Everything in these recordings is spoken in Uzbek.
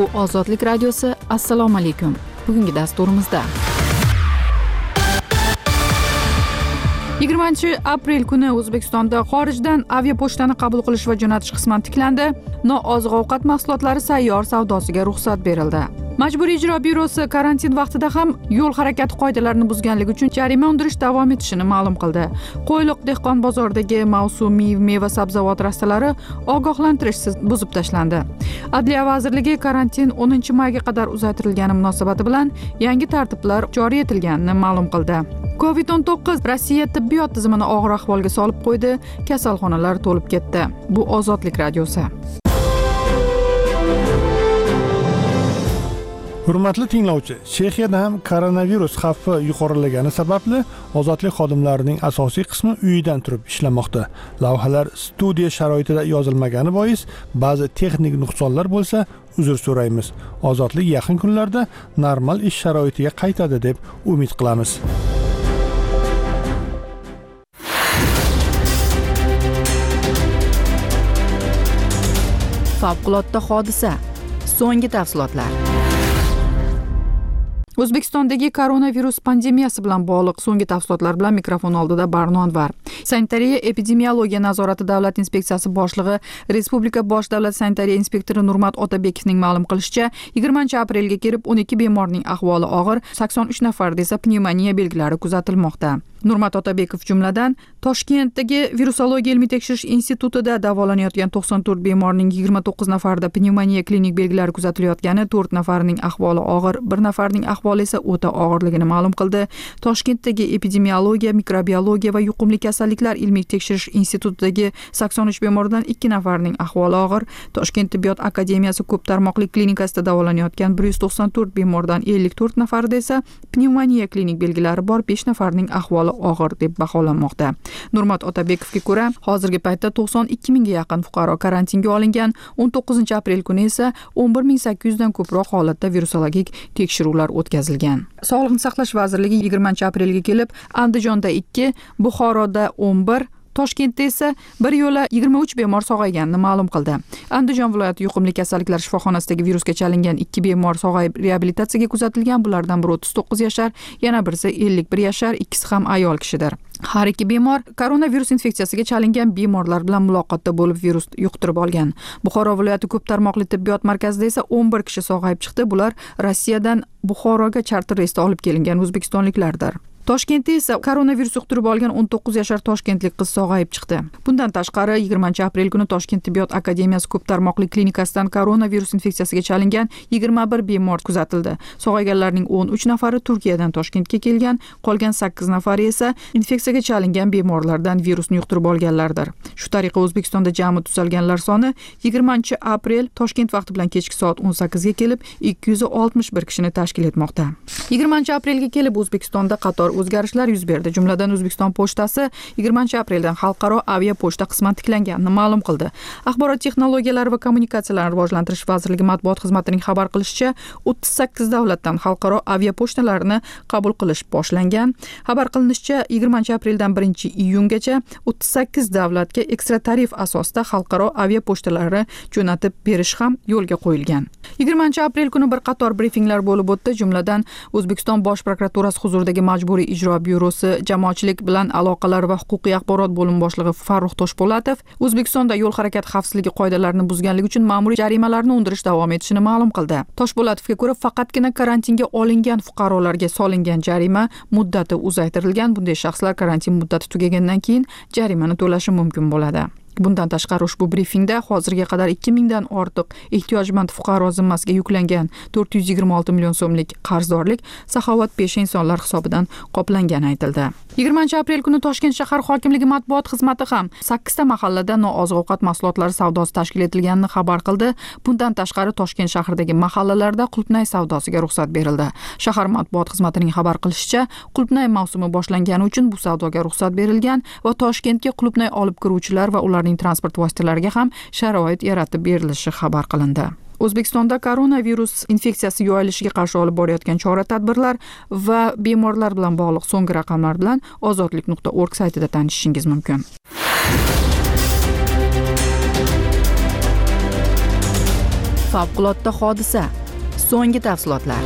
Bu Ozodlik radiosi. Assalomu alaykum. Bugungi dasturimizda 20-aprel kuni O'zbekistonda xorijdan aviapochtani qabul qilish va jo'natish qisman tiklandi. Nooziq-ovqat mahsulotlari sayyor savdosiga ruxsat berildi. Majburiy ijro byurosi karantin vaqtida ham yo'l harakati qoidalarini buzganligi uchun jarima undirish davom etishini ma'lum qildi. Qo'yliq dehqon bozoridagi mavsumiy meva-sabzavot rastalari ogohlantirishsiz buzib tashlandi. Adliya vazirligi karantin 10-mayga qadar uzaytirilgani munosabati bilan yangi tartiblar joriy etilganini ma'lum qildi. COVID-19 Rossiya tibbiyot tizimini og'ir ahvolga solib qo'ydi, kasalxonalar to'lib ketdi. Bu Ozodlik radiosi. Hurmatli tinglovchi, Chexiyada ham koronavirus xavfi yuqorilagani sababli ozodlik xodimlarining asosiy qismi uyidan turib ishlamoqda. Lavhalar studiya sharoitida yozilmagani bois ba'zi texnik nuqsonlar bo'lsa, uzr so'raymiz. Ozodlik yaqin kunlarda normal ish sharoitiga qaytadi deb umid qilamiz. Favqulodda hodisa. So'nggi tafsilotlar. O'zbekistondagi koronavirus pandemiyasi bilan bog'liq so'nggi tafsilotlar bilan mikrofon oldida Barno Anvar. Sanitariya epidemiologiya nazorati davlat inspeksiyasi boshlig'i, Respublika bosh davlat sanitariya inspektori Nurmat Otabekovning ma'lum qilishicha, 20-aprelga kelib 12 bemorning ahvoli og'ir, 83 nafarda esa pnevmoniya belgilari kuzatilmoqda. Nurmat Otabekov jumladan Toshkentdagi virusologiya ilmiy tekshirish institutida davolanayotgan 94 bemorning 29 nafarida pnevmoniya klinik belgilari kuzatilayotgani, 4 nafarining ahvoli og'ir, 1 nafarning ahvoli esa o'ta og'irligini ma'lum qildi. Toshkentdagi epidemiologiya, mikrobiologiya va yuqumli kasalliklar ilmiy tekshirish institutidagi 83 bemordan 2 nafarining ahvoli og'ir. Toshkent tibbiyot akademiyasi ko'p tarmoqli klinikasida davolanayotgan 194 bemordan 54 nafarida esa pnevmoniya klinik belgilari bor, 5 nafarining ahvoli og'ir deb baholanmoqda. Nurmat Otabekovga ko'ra, hozirgi paytda 92 mingga yaqin fuqaro karantinga olingan, 19-aprel kuni esa 11.800 dan ko'proq holatda virusologik tekshiruvlar o'tkazilgan. Sog'liqni saqlash vazirligi 20-aprelga kelib Andijonda 2, Buxoroda 11, Toshkentda esa bir yo'la 23 bemor sog'ayganini ma'lum qildi. Andijon viloyati yuqumli kasalliklar shifoxonasidagi virusga chalingan 2 bemor sog'ayib reabilitatsiyaga kuzatilgan. Bulardan biri 39 yashar, yana birisi 51 yashar, ikkisi ham ayol kishidir. Har ikki bemor koronavirus infeksiyasiga chalingan bemorlar bilan muloqotda bo'lib virus yuqtirib olgan. Buxoro viloyati ko'p tarmoqli tibbiyot markazida esa 11 kishi sog'ayib chiqdi. Bular Rossiyadan Buxoroga charter reysda olib kelingan o'zbekistonliklardir. Toshkentda esa koronavirus yuqtirib olgan 19 yashar toshkentlik qiz sog'ayib chiqdi. Bundan tashqari 20-aprel kuni Toshkent tibbiyot akademiyasi ko'p tarmoqli klinikasidan koronavirus infeksiyasiga chalingan 21 bemor kuzatildi. Sog'ayganlarning 13 nafari Turkiyadan Toshkentga kelgan, qolgan 8 nafari esa infeksiyaga chalingan bemorlardan virusni yuqtirib olganlardir. Shu tariqa O'zbekistonda jami tuzalganlar soni 20-aprel Toshkent vaqti bilan kechki soat 18 ga kelib 261 kishini tashkil etmoqda. 20-aprelga kelib O'zbekistonda qator o'zgarishlar yuz berdi. Jumladan O'zbekiston pochtasi 20-apreldan xalqaro avia pochta qisman tiklanganini ma'lum qildi. Axborot texnologiyalari va kommunikatsiyalarni rivojlantirish vazirligi matbuot xizmatining xabar qilishicha, 38 davlatdan xalqaro avia pochtalarini qabul qilish boshlangan. Xabar qilinishicha, 20-apreldan 1-iyungacha 38 davlatga ekstra tarif asosida xalqaro avia pochtalari jo'natib berish ham yo'lga qo'yilgan. 20-aprel kuni bir qator brifinglar bo'lib o'tdi. Jumladan O'zbekiston bosh prokuraturasi huzuridagi Majburiy ijro byurosi jamoatchilik bilan aloqalar va huquqiy axborot bo'limi boshlig'i Farruh Toshpo'latov O'zbekistonda yo'l harakati xavfsizligi qoidalarini buzganligi uchun ma'muriy jarimalarni undirish davom etishini ma'lum qildi. Toshpo'latovga ko'ra, faqatgina karantinga olingan fuqarolarga solingan jarima muddati uzaytirilgan. Bunday shaxslar karantin muddati tugagandan keyin jarimani to'lashi mumkin bo'ladi. Bundan tashqari ushbu brifingda hozirga qadar 2000 dan ortiq ehtiyojmand fuqaro zimmasiga yuklangan 426 million so'mlik qarzdorlik saxovatpesha insonlar hisobidan qoplangani aytildi. 20-aprel kuni Toshkent shahar hokimligi matbuot xizmati ham 8 ta mahallada nooziq-ovqat mahsulotlari savdosi tashkil etilganini xabar qildi. Bundan tashqari Toshkent shahridagi mahallalarda qulupnay savdosiga ruxsat berildi. Shahar matbuot xizmatining xabar qilishicha, qulupnay mavsumi boshlangani uchun bu savdoga ruxsat berilgan va Toshkentga qulupnay olib kiruvchilar va ularning transport vositalariga ham sharoit yaratib berilishi xabar qilindi. O'zbekistonda koronavirus infeksiyasi yoyilishiga qarshi olib borayotgan chora-tadbirlar va bemorlar bilan bog'liq so'nggi raqamlar bilan ozodlik.org saytida tanishishingiz mumkin. Favqulodda hodisa. So'nggi tafsilotlar.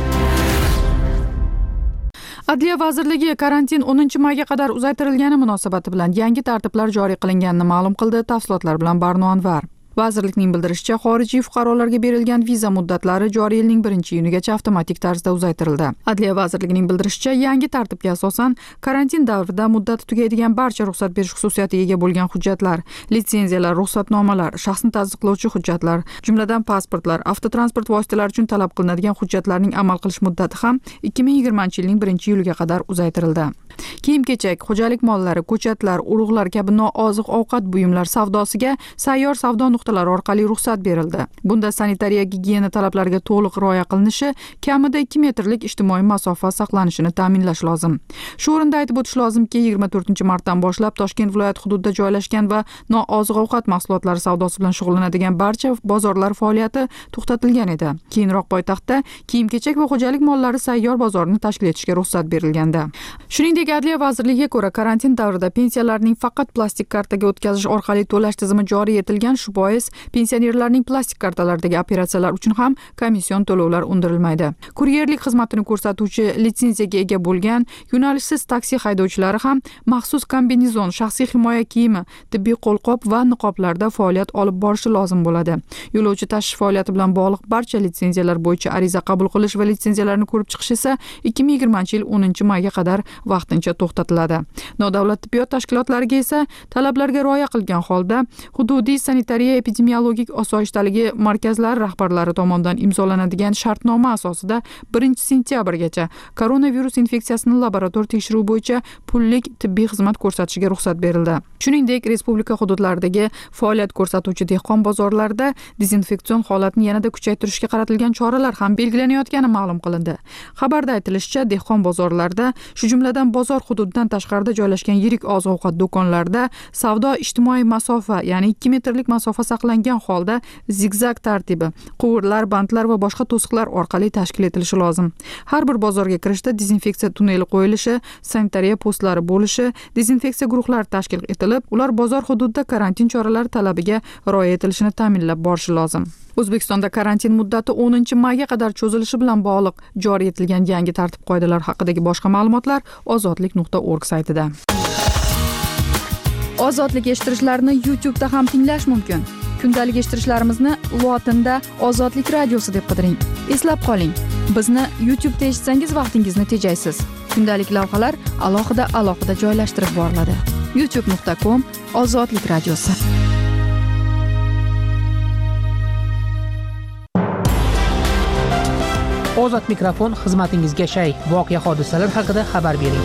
Adliya vazirligi karantin 10-mayga qadar uzaytirilgani munosabati bilan yangi tartiblar joriy qilinganini ma'lum qildi. Tafsilotlar bilan Barno Anvar. Vazirlikning bildirishicha, xorijiy fuqarolarga berilgan viza muddatlari joriy yilning 1-iyunigacha avtomatik tarzda uzaytirildi. Adliya vazirligining bildirishicha, yangi tartibga asosan karantin davrida muddati tugaydigan barcha ruxsat berish xususiyatiga ega bo'lgan hujjatlar, litsenziyalar, ruxsatnomalar, shaxsni tasdiqlovchi hujjatlar, jumladan pasportlar, avtotransport vositalari uchun talab qilinadigan hujjatlarning amal qilish muddati ham 2020-yilning 1-iyuliga qadar uzaytirildi. Kiyim-kechak, xo'jalik mollari, ko'chatlar, urug'lar kabi nooziq-ovqat buyumlar savdosiga sayyor savdo nuqtalari orqali ruxsat berildi. Bunda sanitariya gigiyena talablariga to'liq rioya qilinishi, kamida 2 metrlik ijtimoiy masofa saqlanishini ta'minlash lozim. Shu o'rinda aytib o'tish lozimki, 24-martdan boshlab Toshkent viloyati hududida joylashgan va nooziq-ovqat mahsulotlari savdosi bilan shug'ullanadigan barcha bozorlar faoliyati to'xtatilgan edi. Keyinroq poytaxtda kiyim-kechak va xo'jalik mollari sayyor bozorini tashkil etishga ruxsat berilgandi. Shuningdek, Adliya vazirligiga ko'ra, karantin davrida pensiyalarning faqat plastik kartaga o'tkazish orqali to'lash tizimi joriy etilgan. Shu bois pensionerlarning plastik kartalaridagi operatsiyalar uchun ham komission to'lovlar undirilmaydi. Kuryerlik xizmatini ko'rsatuvchi litsenziyaga ega bo'lgan yo'nalishsiz taksi haydovchilari ham maxsus kombinezon, shaxsiy himoya kiyimi, tibbiy qo'lqop va niqoblarda faoliyat olib borishi lozim bo'ladi. Yo'lovchi tashish faoliyati bilan bog'liq barcha litsenziyalar bo'yicha ariza qabul qilish va litsenziyalarni ko'rib chiqish esa 2020-yil 10-mayga qadar vaqtincha to'xtatiladi. Nodavlat tibbiyot tashkilotlariga esa talablarga rioya qilgan holda hududiy sanitariya epidemiologik osoyishtaligi markazlari rahbarlari tomonidan imzolanadigan shartnoma asosida 1-sentyabrgacha koronavirus infeksiyasini laborator tekshiruv bo'yicha pullik tibbiy xizmat ko'rsatishiga ruxsat berildi. Shuningdek, respublika hududlaridagi faoliyat ko'rsatuvchi dehqon bozorlarida dezinfeksion holatni yanada kuchaytirishga qaratilgan choralar ham belgilanayotgani ma'lum qilindi. Xabarda aytilishicha, dehqon bozorlarida, shu jumladan bozor hududidan tashqarida joylashgan yirik oziq-ovqat do'konlarida savdo ijtimoiy masofa, ya'ni 2 metrlik masofa saqlangan holda zigzag tartibi, quvurlar, bantlar va boshqa to'siqlar orqali tashkil etilishi lozim. Har bir bozorga kirishda dezinfeksiya tunneli qo'yilishi, sanitariya postlari bo'lishi, dezinfeksiya guruhlari tashkil etilib, ular bozor hududida karantin choralari talabiga rioya etilishini ta'minlab borishi lozim. O'zbekistonda karantin muddati 10-mayga qadar cho'zilishi bilan bog'liq joriy etilgan yangi tartib-qoidalar haqidagi boshqa ma'lumotlar ozodlik.org saytida. Ozodlik eshittirishlarni YouTube'da ham tinglash mumkin. Kundalik eshittirishlarimizni lotinda Ozodlik radiosi deb qidiring. Eslab qoling, bizni YouTube'da eshitsangiz vaqtingizni tejaysiz. Kundalik lavhalar alohida joylashtirib boriladi. youtube.com/Ozodlik radiosi. Ozod mikrofon xizmatingizga shay. Voqea hodisalar haqida xabar bering.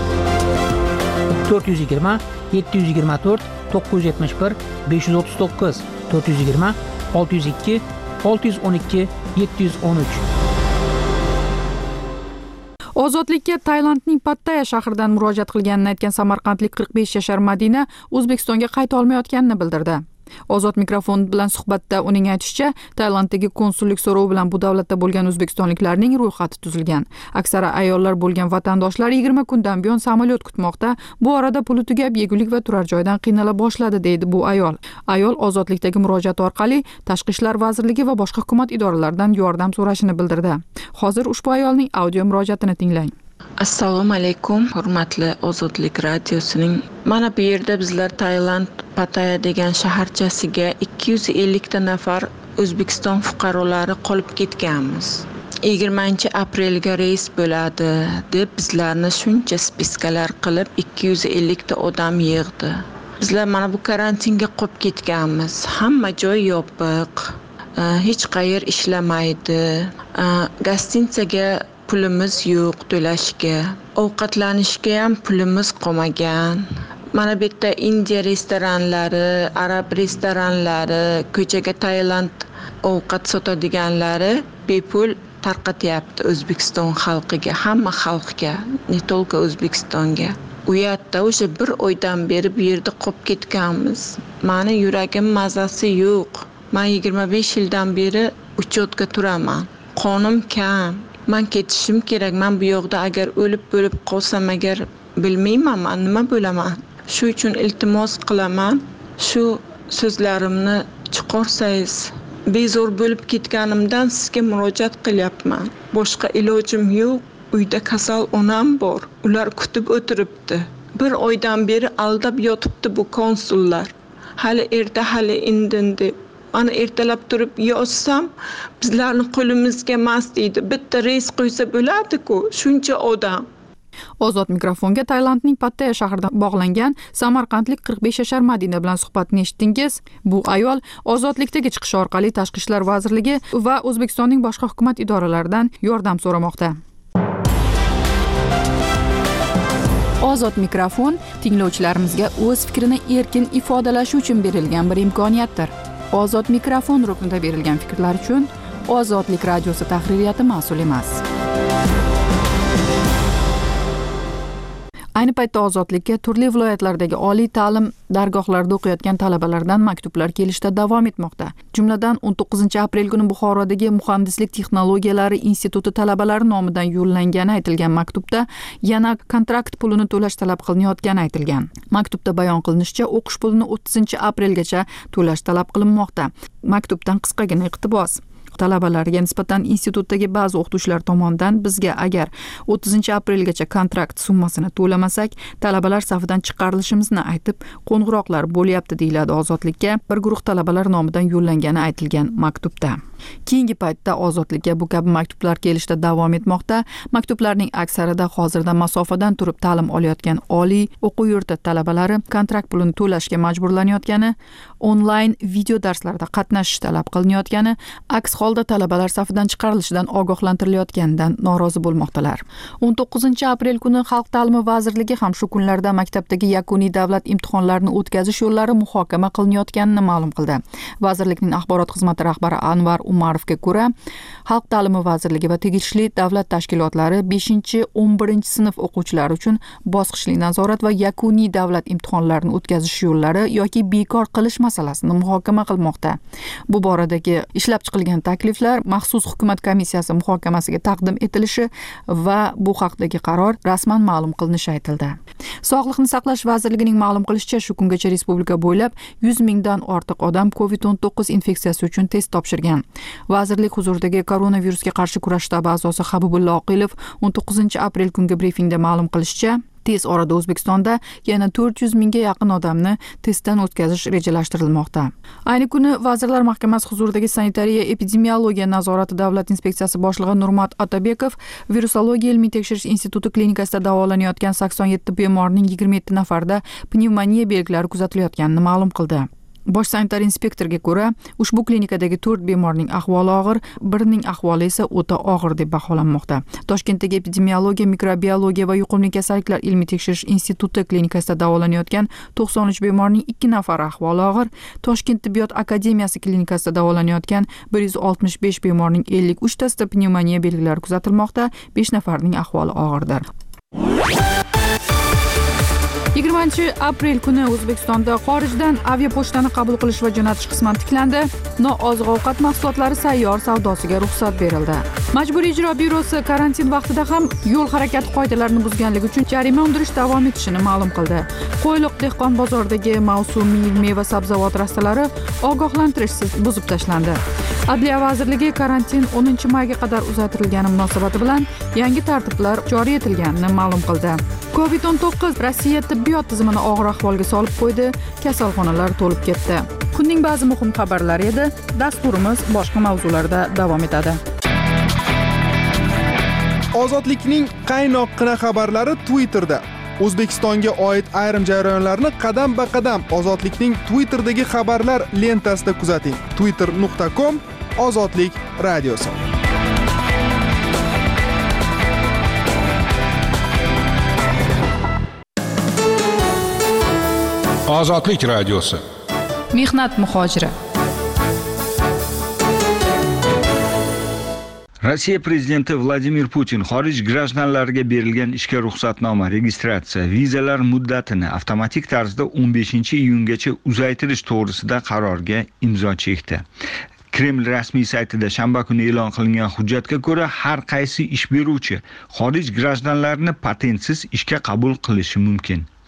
420 724 971 539 420 602 612 713. Ozodlikka Tailandning Pattaya shahridan murojaat qilganini aytgan samarqandlik 45 yashar Madina O'zbekistonga qayta olmayotganini bildirdi. Ozod mikrofon bilan suhbatda uning aytishicha, Tailanddagi konsullik so'rovi bilan bu davlatda bo'lgan o'zbekistonliklarning ro'yxati tuzilgan. Aksari ayollar bo'lgan vatandoshlar 20 kundan buyon samolyot kutmoqda. Bu orada puli tugab, yegulik va turar joydan qiynala boshladi, deydi bu ayol. Ayol ozodlikdagi murojaat orqali Tashqi ishlar vazirligi va boshqa hukumat idoralaridan yordam so'rashini bildirdi. Hozir ushbu ayolning audio murojaatini tinglang. Assalomu alaykum, hurmatli Ozodlik radiosining. Mana bu yerda bizlar Tailand Pattaya degan shaharchasiga 250 ta nafar O'zbekiston fuqarolari qolib ketganmiz. 20-aprelga reys bo'ladi deb bizlarni shuncha spiskalar qilib 250 ta odam yig'di. Bizlar mana bu karantinga qolib ketganmiz. Hamma joy yopiq. Hech qayer ishlamaydi. Gostinitsaga pulimiz yo'q to'lashga. Ovqatlanishga ham pulimiz qolmagan. Mana bu yerda Indiya restoranlari, arab restoranlari, ko'chaga Tailand ovqat sotadiganlari bepul tarqatyapti O'zbekiston xalqiga, hamma xalqga, ne только O'zbekistonga. U yerda o'sha bir oydan beri bu yerda qolib ketganmiz. Meni yuragim mazasi yo'q. Men 25 yildan beri uchotka turaman. Qonim kam. Men ketishim kerak. Men bu yoqda agar o'lib qolsam agar bilmayman men nima bo'laman. Shu uchun iltimos qilaman. Shu so'zlarimni chiqarsangiz bezor bo'lib ketganimdan sizga murojaat qilyapman. Boshqa ilojim yo'q. Uyda kasal onam bor. Ular kutib o'tiribdi. 1 oydan beri aldab yotibdi bu konsullar. Hali erta, hali indin deb. Ana ertalab turib yozsam, bizlarning qo'limizga emas deydi. Bitta reys qo'ysa bo'ladi-ku, shuncha odam. Ozod mikrofonga Tailandning Pattaya shahrida bog'langan samarqandlik 45 yashar Madina bilan suhbatni eshitdingiz. Bu ayol ozodlikdagi chiqish orqali Tashqi ishlar vazirligi va O'zbekistonning boshqa hukumat idoralaridan yordam so'ramoqda. Ozod mikrofon tinglovchilarimizga o'z fikrini erkin ifodalashi uchun berilgan bir imkoniyatdir. Ozod mikrofon ruknida berilgan fikrlar uchun Ozodlik radiosi tahririyati mas'ul emas. Ayni paytda ozodlikka turli viloyatlardagi oliy ta'lim dargohlarida o'qiyotgan talabalardan maktublar kelishda davom etmoqda. Jumladan 19-aprel kuni Buxorodagi Muhandislik texnologiyalari instituti talabalari nomidan yo'llangani aytilgan maktubda yana kontrakt pulini to'lash talab qilinayotgani aytilgan. Maktubda bayon qilinishicha, o'qish pulini 30-aprelgacha to'lash talab qilinmoqda. Maktubdan qisqagina iqtibos. Talabalarga nisbatan institutdagi ba'zi o'qituvchilar tomonidan bizga agar 30-aprelgacha kontrakt summasini to'lamasak, talabalar safidan chiqarilishimizni aytib, qo'ng'iroqlar bo'lyapti deyiladi Ozodlikka bir guruh talabalar nomidan yo'llangani aytilgan maktubda. Keyingi paytda Ozodlikka bu kabi maktublar kelishda davom etmoqda. Maktublarning aksarida hozirda masofadan turib ta'lim olayotgan oliy o'quv yurti talabalari kontrakt pulini to'lashga majburlanayotgani, onlayn video darslarda qatnashish talab qilinayotgani, aks holda talabalar safidan chiqarilishidan ogohlantirilayotganidan norozi bo'lmoqdalar. 19-aprel kuni Xalq ta'limi vazirligi ham shu kunlarda maktabdagi yakuniy davlat imtihonlarini o'tkazish yo'llari muhokama qilinayotganini ma'lum qildi. Vazirlikning axborot xizmati rahbari Anvar Umarovga ko'ra, Xalq ta'limi vazirligi va tegishli davlat tashkilotlari 5-11 sinf o'quvchilari uchun bosqichli nazorat va yakuniy davlat imtihonlarini o'tkazish yo'llari yoki bekor qilish masalasini muhokama qilmoqda. Bu boradagi ishlab chiqilgan takliflar maxsus hukumat komissiyasi muhokamasiga taqdim etilishi va bu haqdagi qaror rasman ma'lum qilinishi aytildi. Sog'liqni saqlash vazirligining ma'lum qilishicha, shu kungacha respublika bo'ylab 100 mingdan ortiq odam COVID-19 infeksiyasi uchun test topshirgan. Vazirlik huzuridagi koronavirusga qarshi kurash shtabi a'zosi Habibulla Oqilov 19-aprel kungi brifingda ma'lum qilishicha, tez orada O'zbekistonda yana 400 mingga yaqin odamni testdan o'tkazish rejalashtirilmoqda. Ayni kuni Vazirlar Mahkamasi huzuridagi sanitariya epidemiologiya nazorati davlat inspeksiyasi boshlig'i Nurmat Otabekov virusologiya ilmiy tekshirish instituti klinikasida davolanayotgan 87 bemorning 27 nafarida pnevmoniya belgilari kuzatilayotganini ma'lum qildi. Bosh sanitar inspektorga ko'ra, ushbu klinikadagi 4 bemorning ahvoli og'ir, birining ahvoli esa o'ta og'ir deb baholanmoqda. Toshkentdagi epidemiologiya, mikrobiologiya va yuqumli kasalliklar ilmiy tekshirish instituti klinikasida davolanayotgan 93 bemorning 2 nafari ahvoli og'ir, Toshkent tibbiyot akademiyasi klinikasida davolanayotgan 165 bemorning 53 tasida pnevmoniya belgilari kuzatilmoqda, 5 nafarning ahvoli og'irdir. 20-aprel kuni O'zbekistonda xorijdan aviapochtani qabul qilish va jo'natish qisman tiklandi. Nooziq-ovqat mahsulotlari sayyor savdosiga ruxsat berildi. Majburiy ijro byurosi karantin vaqtida ham yo'l harakati qoidalarini buzganligi uchun jarima undirish davom etishini ma'lum qildi. Qo'yliq dehqon bozoridagi mavsumiy meva-sabzavot rastalari ogohlantirishsiz buzib tashlandi. Adliya vazirligi karantin 10-mayga qadar uzaytirilgani munosabati bilan yangi tartiblar joriy etilganini ma'lum qildi. COVID-19 Rossiya tibbiyot tizimini og'ir ahvolga solib qo'ydi, kasalxonalar to'lib ketdi. Kunning ba'zi muhim xabarlari edi. Dasturimiz boshqa mavzularda davom etadi. Ozodlikning qaynoqqina xabarlari Twitterda. O'zbekistonga oid ayrim jarayonlarni qadam-ba-qadam Ozodlikning Twitterdagi xabarlar lentasida kuzating. twitter.com/ozodlik radiosi. Ozodlik radiosi. Mehnat muhojiri. Rossiya prezidenti Vladimir Putin xorij grajdanlariga berilgan ishga ruxsatnoma, registratsiya, vizalar muddatini avtomatik tarzda 15-iyungacha uzaytirish to'g'risida qarorga imzo chekdi. Kreml rasmiy saytida shanba kuni e'lon qilingan hujjatga ko'ra, har qaysi ish beruvchi xorij grajdanlarini patentsiz ishga qabul qilishi mumkin.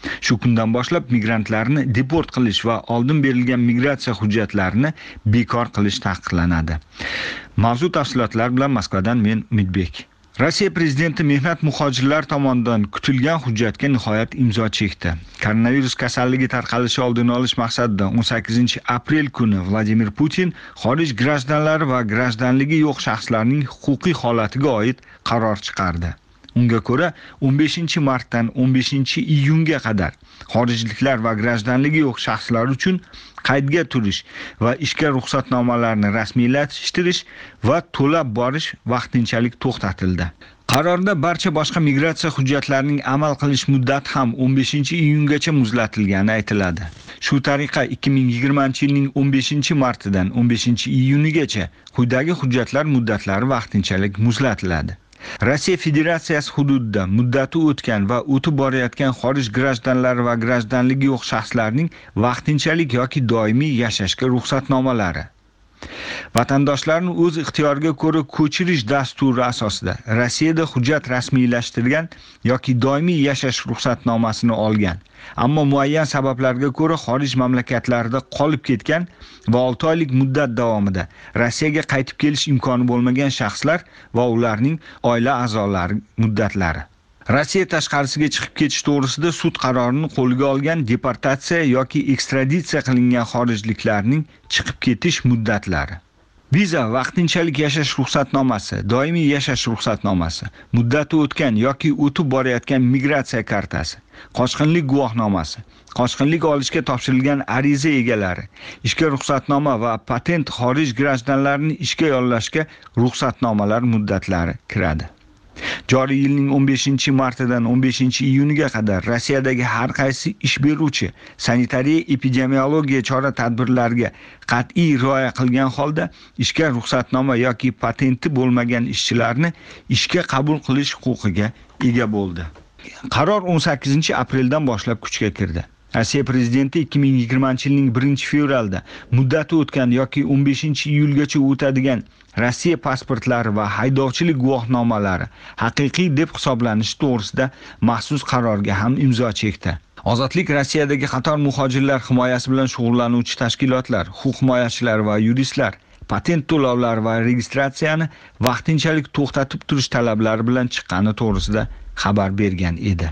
Shu kundan boshlab migrantlarni deport qilish va oldin berilgan migratsiya hujjatlarini bekor qilish taqiqlanadi. Mavzu tafsilotlar bilan Moskvadan men Umidbek. Rossiya prezidenti mehnat muhojirlar tomonidan kutilgan hujjatga nihoyat imzo chekdi. Koronavirus kasalligi tarqalishi oldini olish maqsadida 18 aprel kuni Vladimir Putin xorij grajdanlari va grajdanligi yo'q shaxslarning huquqiy holatiga oid qaror chiqardi. Unga ko'ra 15 martdan 15 iyunga qadar xorijliklar va grajdanligi yo'q shaxslar uchun qaydga turish va ishga ruxsatnomalarni rasmiylashtirish va to'lab borish vaqtinchalik to'xtatildi. Qarorda barcha boshqa migratsiya hujjatlarining amal qilish muddati ham 15 iyungacha muzlatilgani aytiladi. Shu tariqa 2020-yilning 15 martidan 15 iyunigacha quyidagi hujjatlar muddatlari vaqtinchalik muzlatiladi. Rossiya Federatsiyasi hududida muddati o'tgan va o'tib borayotgan xorij grajdanlari va grajdanligi yo'q shaxslarning vaqtinchalik yoki doimiy yashashga ruxsatnomalari. Vatandoshlarni o'z ixtiyoriga ko'ra ko'chirish dasturi asosida Rossiyada hujjat rasmiylashtirgan yoki doimiy yashash ruxsatnomasini olgan, ammo muayyan sabablarga ko'ra xorij mamlakatlarida qolib ketgan va 6 oylik muddat davomida Rossiyaga qaytib kelish imkoni bo'lmagan shaxslar va ularning oila a'zolari muddatlari. Rossiya tashqarisiga chiqib ketish to'g'risida sud qarorini qo'lga olgan deportatsiya yoki ekstraditsiya qilingan xorijliklarning chiqib ketish muddatlari. Viza, vaqtinchalik yashash ruxsatnomasi, doimiy yashash ruxsatnomasi, muddati o'tgan yoki o'tib borayotgan migratsiya kartasi, qochqinlik guvohnomasi, qochqinlik olishga topshirilgan ariza egalari, ishga ruxsatnoma va patent xorij grajdanlarini ishga yollashga ruxsatnomalar muddatlari kiradi. Joriy yilning 15 martidan 15 iyuniga qadar Rossiyadagi har qaysi ish beruvchi sanitariya epidemiologiya chora-tadbirlariga qat'iy rioya qilgan holda ishga ruxsatnoma yoki patenti bo'lmagan ishchilarni ishga qabul qilish huquqiga ega bo'ldi. Qaror 18 apreldan boshlab kuchga kirdi. Rossiya prezidenti 2020-yilning 1-fevralda muddati o'tgan yoki 15-iyulgacha o'tadigan Rossiya pasportlari va haydovchilik guvohnomalari haqiqiy deb hisoblanishi to'g'risida maxsus qarorga ham imzo chekdi. Ozodlik Rossiyadagi qator muhojirlar himoyasi bilan shug'ullanuvchi tashkilotlar, huquq himoyachilari va yuristlar patent to'lovlari va registratsiyani vaqtinchalik to'xtatib turish talablari bilan chiqqani to'g'risida xabar bergan edi.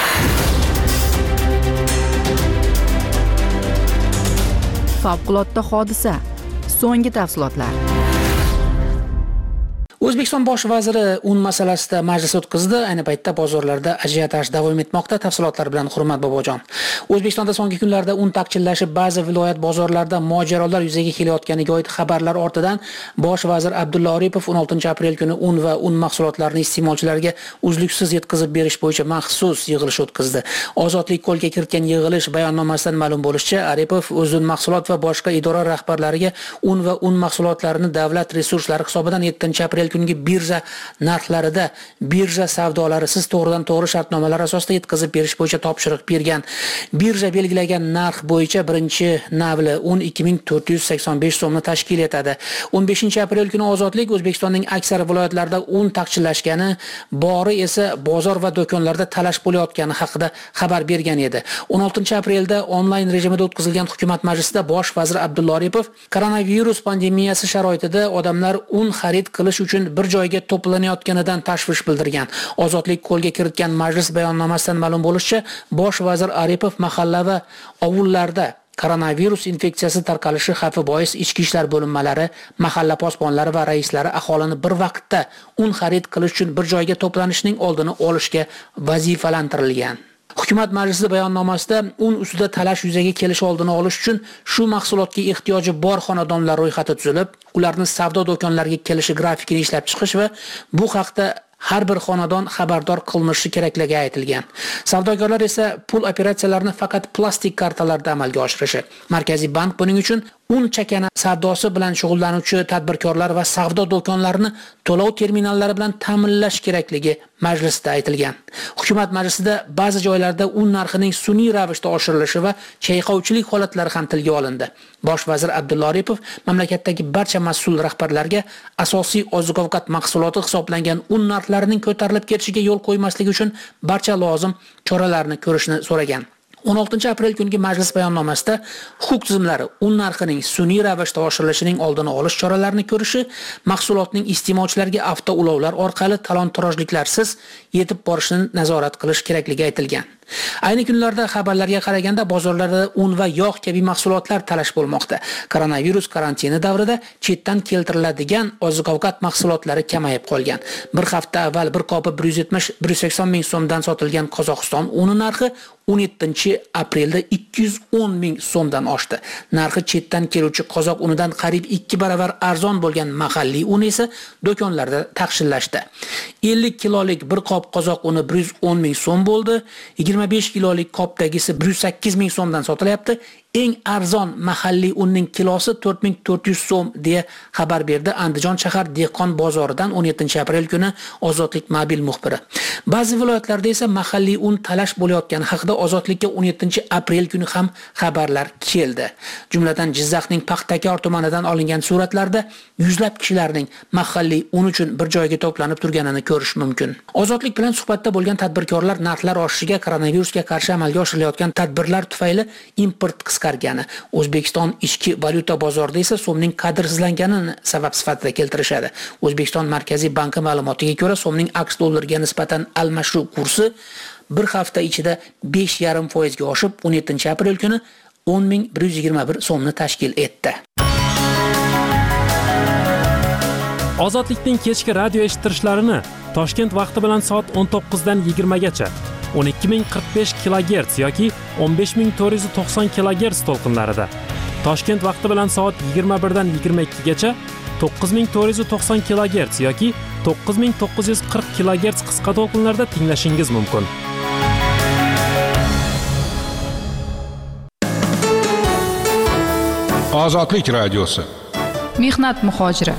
Favqulodda hodisa. So'nggi tafsilotlar. O'zbekiston bosh vaziri un masalasida majlis o'tkazdi. Ayni paytda bozorlarda ajiotaj davom etmoqda. Tafsilotlar bilan Hurmat Bobojon. O'zbekistonda so'nggi kunlarda un taqchillashi ba'zi viloyat bozorlarida mojarolar yuzaga kelayotganiga oid xabarlar ortidan bosh vazir Abdulla Aripov 16 aprel kuni un va un mahsulotlarini iste'molchilarga uzluksiz yetkazib berish bo'yicha maxsus yig'ilish o'tkazdi. Ozodlik qo'lga kiritgan yig'ilish bayonnomasidan ma'lum bo'lishicha, Aripov o'z mahsulot va boshqa idora rahbarlariga un va un mahsulotlarini davlat resurslari hisobidan 7 aprel kungi birja narxlarida birja savdolarisiz to'g'ridan-to'g'ri shartnomalar asosida yetkazib berish bo'yicha topshiriq bergan. Birja belgilagan narx bo'yicha birinchi navli un 2485 so'mni tashkil etadi. 15 aprel kuni Ozodlik O'zbekistonning aksar viloyatlarida un taqchillashgani, bori esa bozor va do'konlarda talash bo'layotgani haqida xabar bergan edi. 16 aprelda onlayn rejimida o'tkazilgan hukumat majlisida bosh vazir Abdulla Aripov koronavirus pandemiyasi sharoitida odamlar un xarid qilish uchun bir joyga to'planayotganidan tashvish bildirgan. Ozodlik qo'lga kiritgan majlis bayonnomasidan ma'lum bo'lishicha, bosh vazir Aripov mahalla va ovullarda koronavirus infeksiyasi tarqalishi xavfi bois ichki ishlar bo'linmalari, mahalla posbonlari va raislari aholini bir vaqtda un xarid qilish uchun bir joyga to'planishning oldini olishga vazifalantirilgan. Hukumat majlisi bayonnomasida un ustida talash yuzaga kelish oldini olish uchun shu mahsulotga ehtiyoji bor xonadonlar ro'yxati tuzilib, ularni savdo do'konlariga kelishi grafikini ishlab chiqish va bu haqda har bir xonadon xabardor qilinishi kerakligi aytilgan. Savdogarlar esa pul operatsiyalarini faqat plastik kartalarda amalga oshirishi. Markaziy bank buning uchun un chakana savdosi bilan shug'ullanuvchi tadbirkorlar va savdo do'konlarini to'lov terminallari bilan ta'minlash kerakligi majlisda aytilgan. Hukumat majlisida ba'zi joylarda un narxining sun'iy ravishda oshirilishi va chayqovchilik holatlari ham tilga olindi. Bosh vazir Abdulla Aripov mamlakatdagi barcha mas'ul rahbarlarga asosiy oziq-ovqat mahsuloti hisoblangan un narxlarining ko'tarilib ketishiga yo'l qo'ymaslik uchun barcha lozim choralarni ko'rishni so'ragan. 16 aprel kungi majlis bayonnomasida huquq tizimlari un narxining sun'iy ravishda oshirilishining oldini olish choralarini ko'rishi, mahsulotning iste'molchilarga avtoulovlar orqali talon-torojliklarsiz yetib borishini nazorat qilish kerakligi aytilgan. Ayni kunlarda xabarlarga qaraganda bozorlarda un va yog' kabi mahsulotlar talash bo'lmoqda. Koronavirus karantini davrida chetdan keltiriladigan oziq-ovqat mahsulotlari kamayib qolgan. Bir hafta avval bir qopi 170-180 ming so'mdan sotilgan Qozog'iston uni narxi 17-aprelda 210 ming so'mdan oshdi. Narxi chetdan keluvchi qozoq unidan qariyb 2 baravar arzon bo'lgan mahalliy un esa do'konlarda taqchillashdi. 50 kilolik bir qop qozoq uni 110 ming so'm bo'ldi. 25 kilolik qopdagisi 108 ming so'mdan sotilyapti. Eng arzon mahalliy unning kilosi 4400 so'm deya xabar berdi Andijon shahar dehqon bozoridan 17-aprel kuni Ozodlik mobil muxbiri. Ba'zi viloyatlarda esa mahalliy un talash bo'layotgani haqida Ozodlikka 17-aprel kuni ham xabarlar keldi. Jumladan Jizzaxning Paxtakor tumanidan olingan suratlarda yuzlab kishilarning mahalliy un uchun bir joyga to'planib turganini ko'rish mumkin. Ozodlik bilan suhbatda bo'lgan tadbirkorlar narxlar oshishiga koronavirusga qarshi amalga oshirilayotgan tadbirlar tufayli import qisqargani, O'zbekiston ichki valyuta bozorida esa so'mning qadrsizlanganini sabab sifatida keltirishadi. O'zbekiston Markaziy banki ma'lumotiga ko'ra, so'mning aks dollariga nisbatan almashuv kursi bir hafta ichida 5,5% ga oshib, 17-aprel kuni 10.121 so'mni tashkil etdi. Ozodlikning kechki radio eshittirishlarini Toshkent vaqti bilan soat 19 dan 20 gacha 12045 kHz yoki 15490 kHz to'lqinlarida, Toshkent vaqti bilan soat 21 dan 22 gacha 9490 kHz yoki 9940 kHz qisqa to'lqinlarda tinglashingiz mumkin. Ozodlik radiosi. Mehnat muhojiri.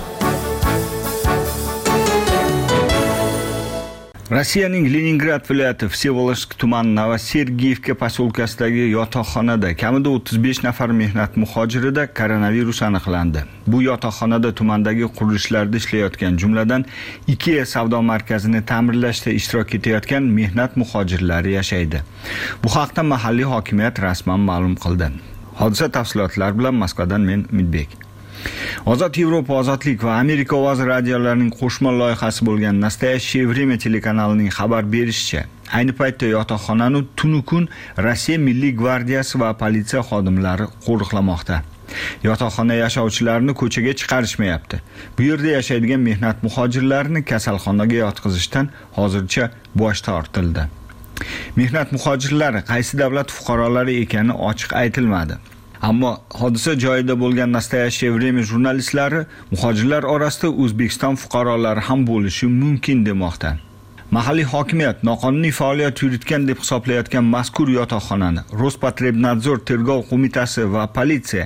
Rossiyaning Leningrad viloyati Vsevolozhsk tumani Novosergiyevka posyolkasidagi yotoqxonada kamida 35 nafar mehnat muhojirida koronavirus aniqlandi. Bu yotoqxonada tumandagi qurilishlarda ishlayotgan, jumladan IKEA savdo markazini ta'mirlashda ishtirok etayotgan mehnat muhojirlari yashaydi. Bu haqda mahalliy hokimiyat rasman ma'lum qildi. Hodisa tafsilotlari bilan Moskvadan men Umidbek. Ozod Yevropa, Ozodlik va Amerika ovozi radiolarining qo'shma loyihasi bo'lgan Nastoящее время telekanalining xabar berishicha, ayni paytda yotoqxonani tunu-kun Rossiya Milliy gvardiyasi va politsiya xodimlari qo'riqlamoqda. Yotoqxona yashovchilarini ko'chaga chiqarishmayapti. Bu yerda yashaydigan mehnat muhojirlarini kasalxonaga yotqizishdan hozircha bosh tortildi. Mehnat muhojirlari qaysi davlat fuqarolari ekani ochiq aytilmadi. Ammo hodisa joyida bo'lgan Nastoящее время jurnalistlari muhojirlar orasida O'zbekiston fuqarolari ham bo'lishi mumkin demoqda. Mahalliy hokimiyat noqonuniy faoliyat yuritgan deb hisoblayotgan mazkur yotoqxonani Rospotrebnadzor tergov qo'mitasi va politsiya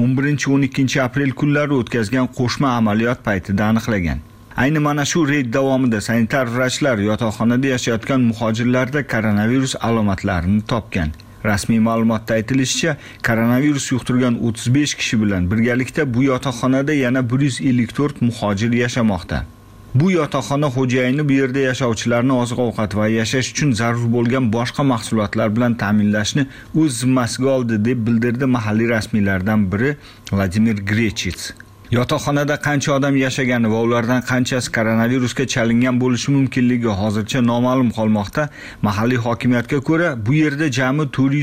11-12 aprel kunlari o'tkazgan qo'shma amaliyot paytida aniqlagan. Ayni mana shu reyd davomida sanitar vrachlar yotoqxonada yashayotgan muhojirlarda koronavirus alomatlarini topgan. Rasmiy ma'lumotda aytilishicha, koronavirus yuqtirgan 35 kishi bilan birgalikda bu yotoqxonada yana 154 muhojir yashamoqda. Bu yotoqxona xo'jayini bu yerda yashovchilarni oziq-ovqat va yashash uchun zarur bo'lgan boshqa mahsulotlar bilan ta'minlashni o'z zimmasiga oldi deb bildirdi mahalliy rasmiylardan biri Vladimir Grechits. Yotoqxonada qancha odam yashagani va ulardan qanchasi koronavirusga chalingan bo'lishi mumkinligi hozircha noma'lum qolmoqda. Mahalliy hokimiyatga ko'ra, bu yerda jami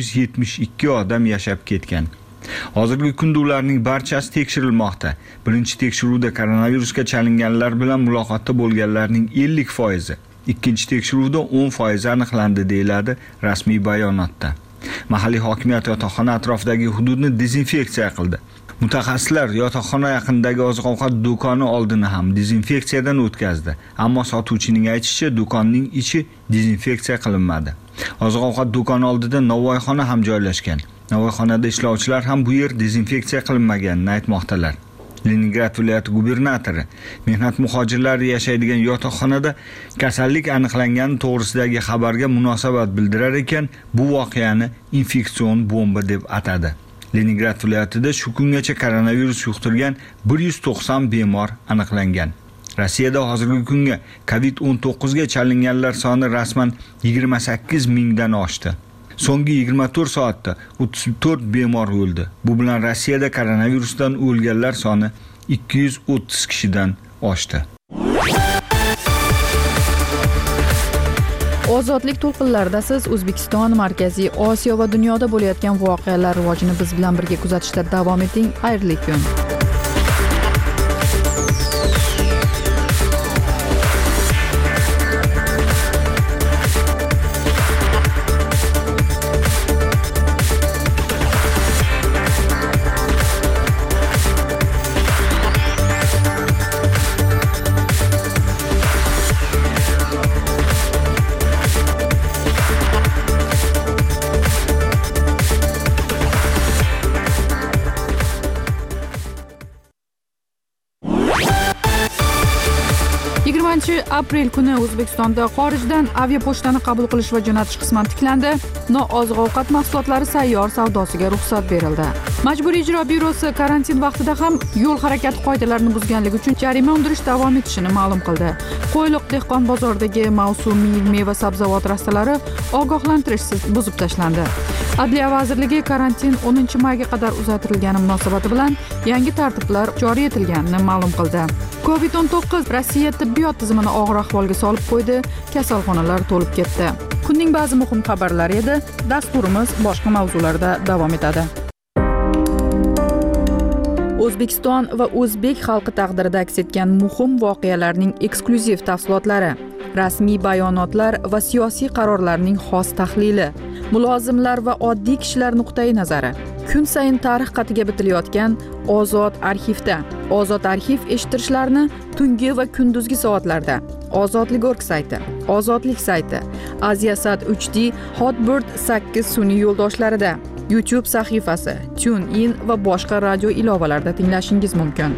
472 odam yashab ketgan. Hozirgi kunda ularning barchasi tekshirilmoqda. Birinchi tekshiruvda koronavirusga chalinganlar bilan muloqotda bo'lganlarning 50%, ikkinchi tekshiruvda 10% aniqlandi deyiladi rasmiy bayonotda. Mahalliy hokimiyat yotoqxona atrofidagi hududni dezinfeksiya qildi. Mutaxassislar yotoqxona yaqinidagi oziq-ovqat do'koni oldini ham dezinfeksiyadan o'tkazdi, ammo sotuvchining aytishicha do'konning ichi dezinfeksiya qilinmadi. Oziq-ovqat do'koni oldida novvoyxona ham joylashgan. Novvoyxonada ishlovchilar ham bu yer dezinfeksiya qilinmaganini aytmoqdalar. Leningrad viloyati gubernatori mehnat muhojirlari yashaydigan yotoqxonada kasallik aniqlangani to'g'risidagi xabarga munosabat bildirar ekan, bu voqeani infeksion bomba deb atadi. Leningrad viloyatida shu kungacha koronavirus yuqtirgan 190 bemor aniqlangan. Rossiyada hozirgi kunga COVID-19 ga chalinganlar soni rasman 28 mingdan oshdi. So'nggi 24 soatda 34 bemor o'ldi. Bu bilan Rossiyada koronavirusdan o'lganlar soni 230 kishidan oshdi. Ozodlik to'lqinlarida siz O'zbekiston, Markaziy Osiyo va dunyoda bo'layotgan voqealar rivojini biz bilan birga kuzatishda davom eting. Xayrli kun. Aprel kuni O'zbekistonda xorijdan aviapochtani qabul qilish va jo'natish qisman tiklandi. Nooziq-ovqat mahsulotlari sayyor savdosiga ruxsat berildi. Majburiy ijro byurosi karantin vaqtida ham yo'l harakati qoidalarini buzganligi uchun jarima undirish davom etishini ma'lum qildi. Qo'yliq dehqon bozoridagi mavsumiy meva sabzavot rastalari ogohlantirishsiz buzib tashlandi. Adliya vazirligi karantin 10 mayga qadar uzaytirilgani munosabati bilan yangi tartiblar joriy etilganini ma'lum qildi. COVID-19 Rossiya tibbiyot tizimini og'ir ahvolga solib qo'ydi, kasalxonalar to'lib ketdi. Kunning ba'zi muhim xabarlari edi. Dasturimiz boshqa mavzularda davom etadi. O'zbekiston va o'zbek xalqi taqdirida aks etgan muhim voqealarning eksklyuziv tafsilotlari, rasmiy bayonotlar va siyosiy qarorlarning xos tahlili, mulozimlar va oddiy kishilar nuqtai nazari. Kun sayin tarix qatiga bitilayotgan Ozod arxivda. Ozod arxiv eshittirishlarni tungi va kunduzgi soatlarda. Ozodlik.org sayti, Ozodlik sayti, Aziasat 3D, Hotbird 8 sun'iy yo'ldoshlarida, YouTube sahifasi, TuneIn va boshqa radio ilovalarida tinglashingiz mumkin.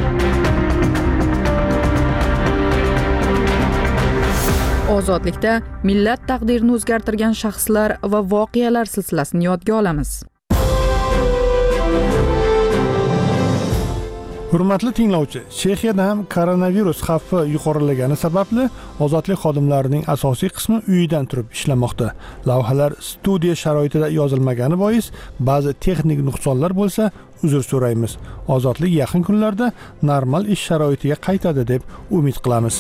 Ozodlikda millat taqdirini o'zgartirgan shaxslar va voqealar silsilasini yodga olamiz. Hurmatli tinglovchi, Chexiyada ham koronavirus xavfi yuqorilagani sababli ozodlik xodimlarining asosiy qismi uyidan turib ishlamoqda. Lavhalar studiya sharoitida yozilmagani bois ba'zi texnik nuqsonlar bo'lsa, uzr so'raymiz. Ozodlik yaqin kunlarda normal ish sharoitiga qaytadi deb umid qilamiz.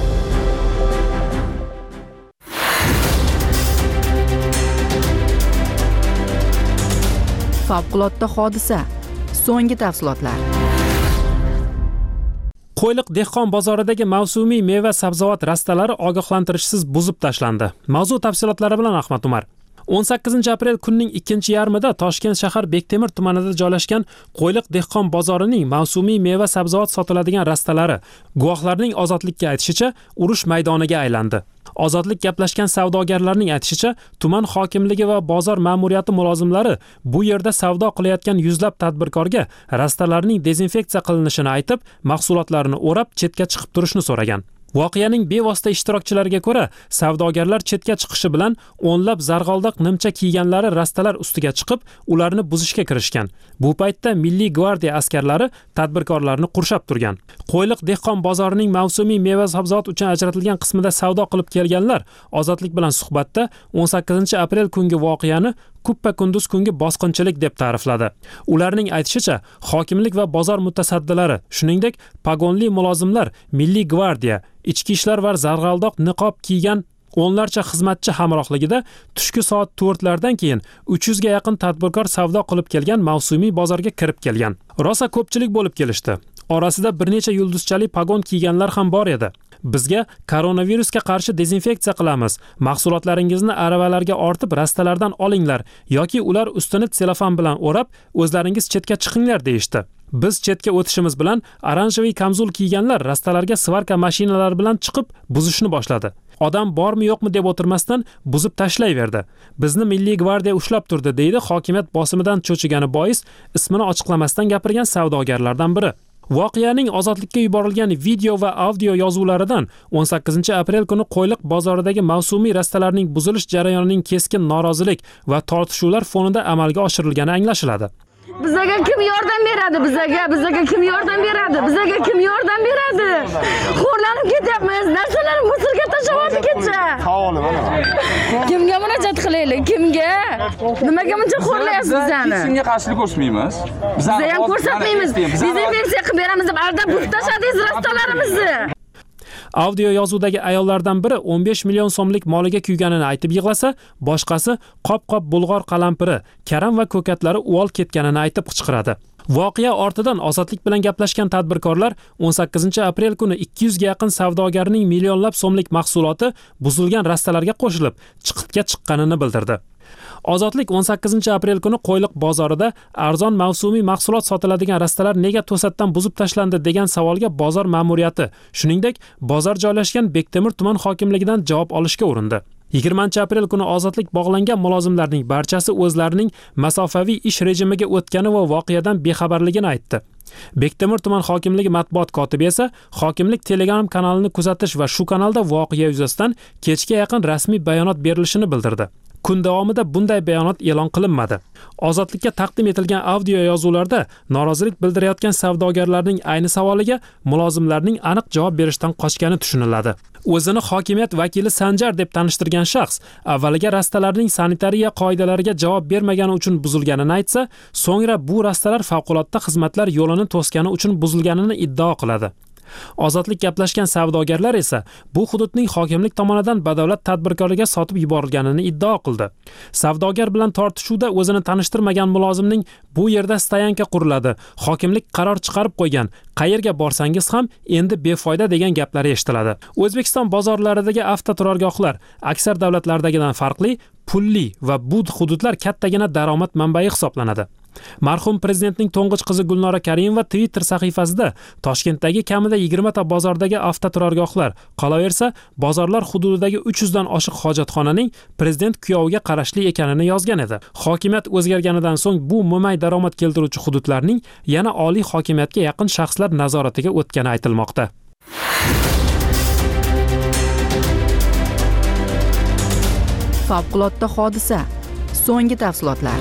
Favqulodda hodisa. So'nggi tafsilotlar. Qo'yliq dehqon bozoridagi mavsumiy meva sabzavot rastalari ogohlantirishsiz buzib tashlandi. Mavzu tafsilotlari bilan Ahmad Umar. 18 aprel kunning 2-yarmida Toshkent shahar Bektemir tumanida joylashgan Qo'yliq dehqon bozorining mavsumiy meva sabzavot sotiladigan rastalari guvohlarning ozodlikka aytishicha urush maydoniga aylandi. Ozodlik gaplashgan savdogarlarning aytishicha, tuman hokimligi va bozor ma'muriyati mulozimlari bu yerda savdo qilayotgan yuzlab tadbirkorga rastalarning dezinfeksiya qilinishini aytib, mahsulotlarini o'rab chetga chiqib turishni so'ragan. Voqeaning bevosita ishtirokchilariga ko'ra, savdogarlar chetga chiqishi bilan o'nlab zarg'aldoq nimcha kiyganlari rastalar ustiga chiqib, ularni buzishga kirishgan. Bu paytda Milliy gvardiya askarlari tadbirkorlarni qurshab turgan. Qo'yliq dehqon bozorining mavsumiy meva sabzavot uchun ajratilgan qismida savdo qilib kelganlar Ozodlik bilan suhbatda 18 aprel kungi voqeani kuppa kunduz kungi bosqinchilik deb ta'rifladi. Ularning aytishicha, hokimlik va bozor mutasaddilari, shuningdek, pagonli mulozimlar, Milliy gvardiya, ichki ishlar va zarg'aldoq niqob kiygan o'nlarcha xizmatchi hamrohligida tushki soat 4lardan keyin 300 ga yaqin tadbirkor savdo qilib kelgan mavsumiy bozorga kirib kelgan. Rosa ko'pchilik bo'lib kelishdi. Orasida bir necha yulduzchali pagon kiyganlar ham bor edi. Bizga koronavirusga qarshi dezinfeksiya qilamiz. Mahsulotlaringizni aravalarga ortib rastalardan olinglar yoki ular ustini selofan bilan o'rab, o'zlaringiz chetga chiqinglar deyishdi. Biz chetga o'tishimiz bilan oranjeviy kamzul kiyganlar rastalarga svarka mashinalari bilan chiqib buzishni boshladi. Odam bormi yo'qmi deb o'tirmasdan buzib tashlayverdi. Bizni Milliy gvardiya ushlab turdi, deydi hokimiyat bosimidan cho'chigani bois ismini ochiqlamasdan gapirgan savdogarlardan biri. Voqeaning Ozodlikka yuborilgan video va audio yozuvlaridan 18 aprel kuni Qo'yliq bozoridagi mavsumiy rastalarning buzilish jarayonining keskin norozilik va tortishuvlar fonida amalga oshirilgani anglashiladi. Bizaga kim yordam beradi? Bizaga kim yordam beradi? Bizaga kim yordam beradi? Xo'rlanib ketyapmiz. Narsalarni musirga tashlab ketsa. Kimga murojaat qilaylik? Kimga? Nimaga buncha xo'rlayapsiz bizani? Kimga qarshilik ko'rsatmaymiz. Biz ham ko'rsatmaymiz. Dezinfeksiya qilib beramiz deb aldab buzib tashladingiz rastalarimizni. Audio yozuvdagi ayollardan biri 15 million so'mlik moliga kuyganini aytib yig'lasa, boshqasi qop-qop bulg'or qalampiri, karam va ko'katlari uvol ketganini aytib qichqiradi. Voqea ortidan Ozodlik bilan gaplashgan tadbirkorlar 18-aprel kuni 200 ga yaqin savdogarning millionlab so'mlik mahsuloti buzilgan rastalarga qo'shilib, chiqitga chiqqanini bildirdi. Ozodlik 18-aprel kuni Qo'yliq bozorida arzon mavsumiy mahsulot sotiladigan rastalar nega to'satdan buzib tashlandi degan savolga bozor ma'muriyati, shuningdek, bozor joylashgan Bektemir tuman hokimligidan javob olishga urindi. 20-aprel kuni Ozodlik bog'langan mulozimlarning barchasi o'zlarining masofaviy ish rejimiga o'tgani va voqeadan bexabarligini aytdi. Bektemir tuman hokimligi matbuot kotibi esa hokimlik Telegram kanalini kuzatish va shu kanalda voqea yuzasidan kechga yaqin rasmiy bayonot berilishini bildirdi. Kun davomida bunday bayonot e'lon qilinmadi. Ozodlikka taqdim etilgan audio yozuvlarda norozilik bildirayotgan savdogarlarning ayni savoliga mulozimlarning aniq javob berishdan qochgani tushuniladi. O'zini hokimiyat vakili Sanjar deb tanishtirgan shaxs avvaliga rastalarning sanitariya qoidalariga javob bermagani uchun buzilganini aytsa, so'ngra bu rastalar favqulodda xizmatlar yo'lini to'sgani uchun buzilganini iddao qiladi. Ozodlik gaplashgan savdogarlar esa bu hududning hokimlik tomonidan badavlat tadbirkorlarga sotib yuborilganini iddao qildi. Savdogar bilan tortishuvda o'zini tanishtirmagan mulozimning bu yerda stoyanka quriladi, hokimlik qaror chiqarib qo'ygan, qayerga borsangiz ham endi befoyda degan gaplari eshitiladi. O'zbekiston bozorlaridagi avtoturargohlar aksar davlatlardagidan farqli, pulli va bu hududlar kattagina daromad manbai hisoblanadi. Marhum prezidentning to'ng'ich qizi Gulnora Karimova Twitter sahifasida Toshkentdagi kamida 20 ta bozordagi avtoturargohlar, qolaversa, bozorlar hududidagi 300 dan oshiq hojatxonaning prezident kuyoviga qarashli ekanini yozgan edi. Hokimiyat o'zgarganidan so'ng bu mo'may daromad keltiruvchi hududlarning yana oliy hokimiyatga yaqin shaxslar nazoratiga o'tgani aytilmoqda. Favqulodda hodisa. So'nggi tafsilotlar.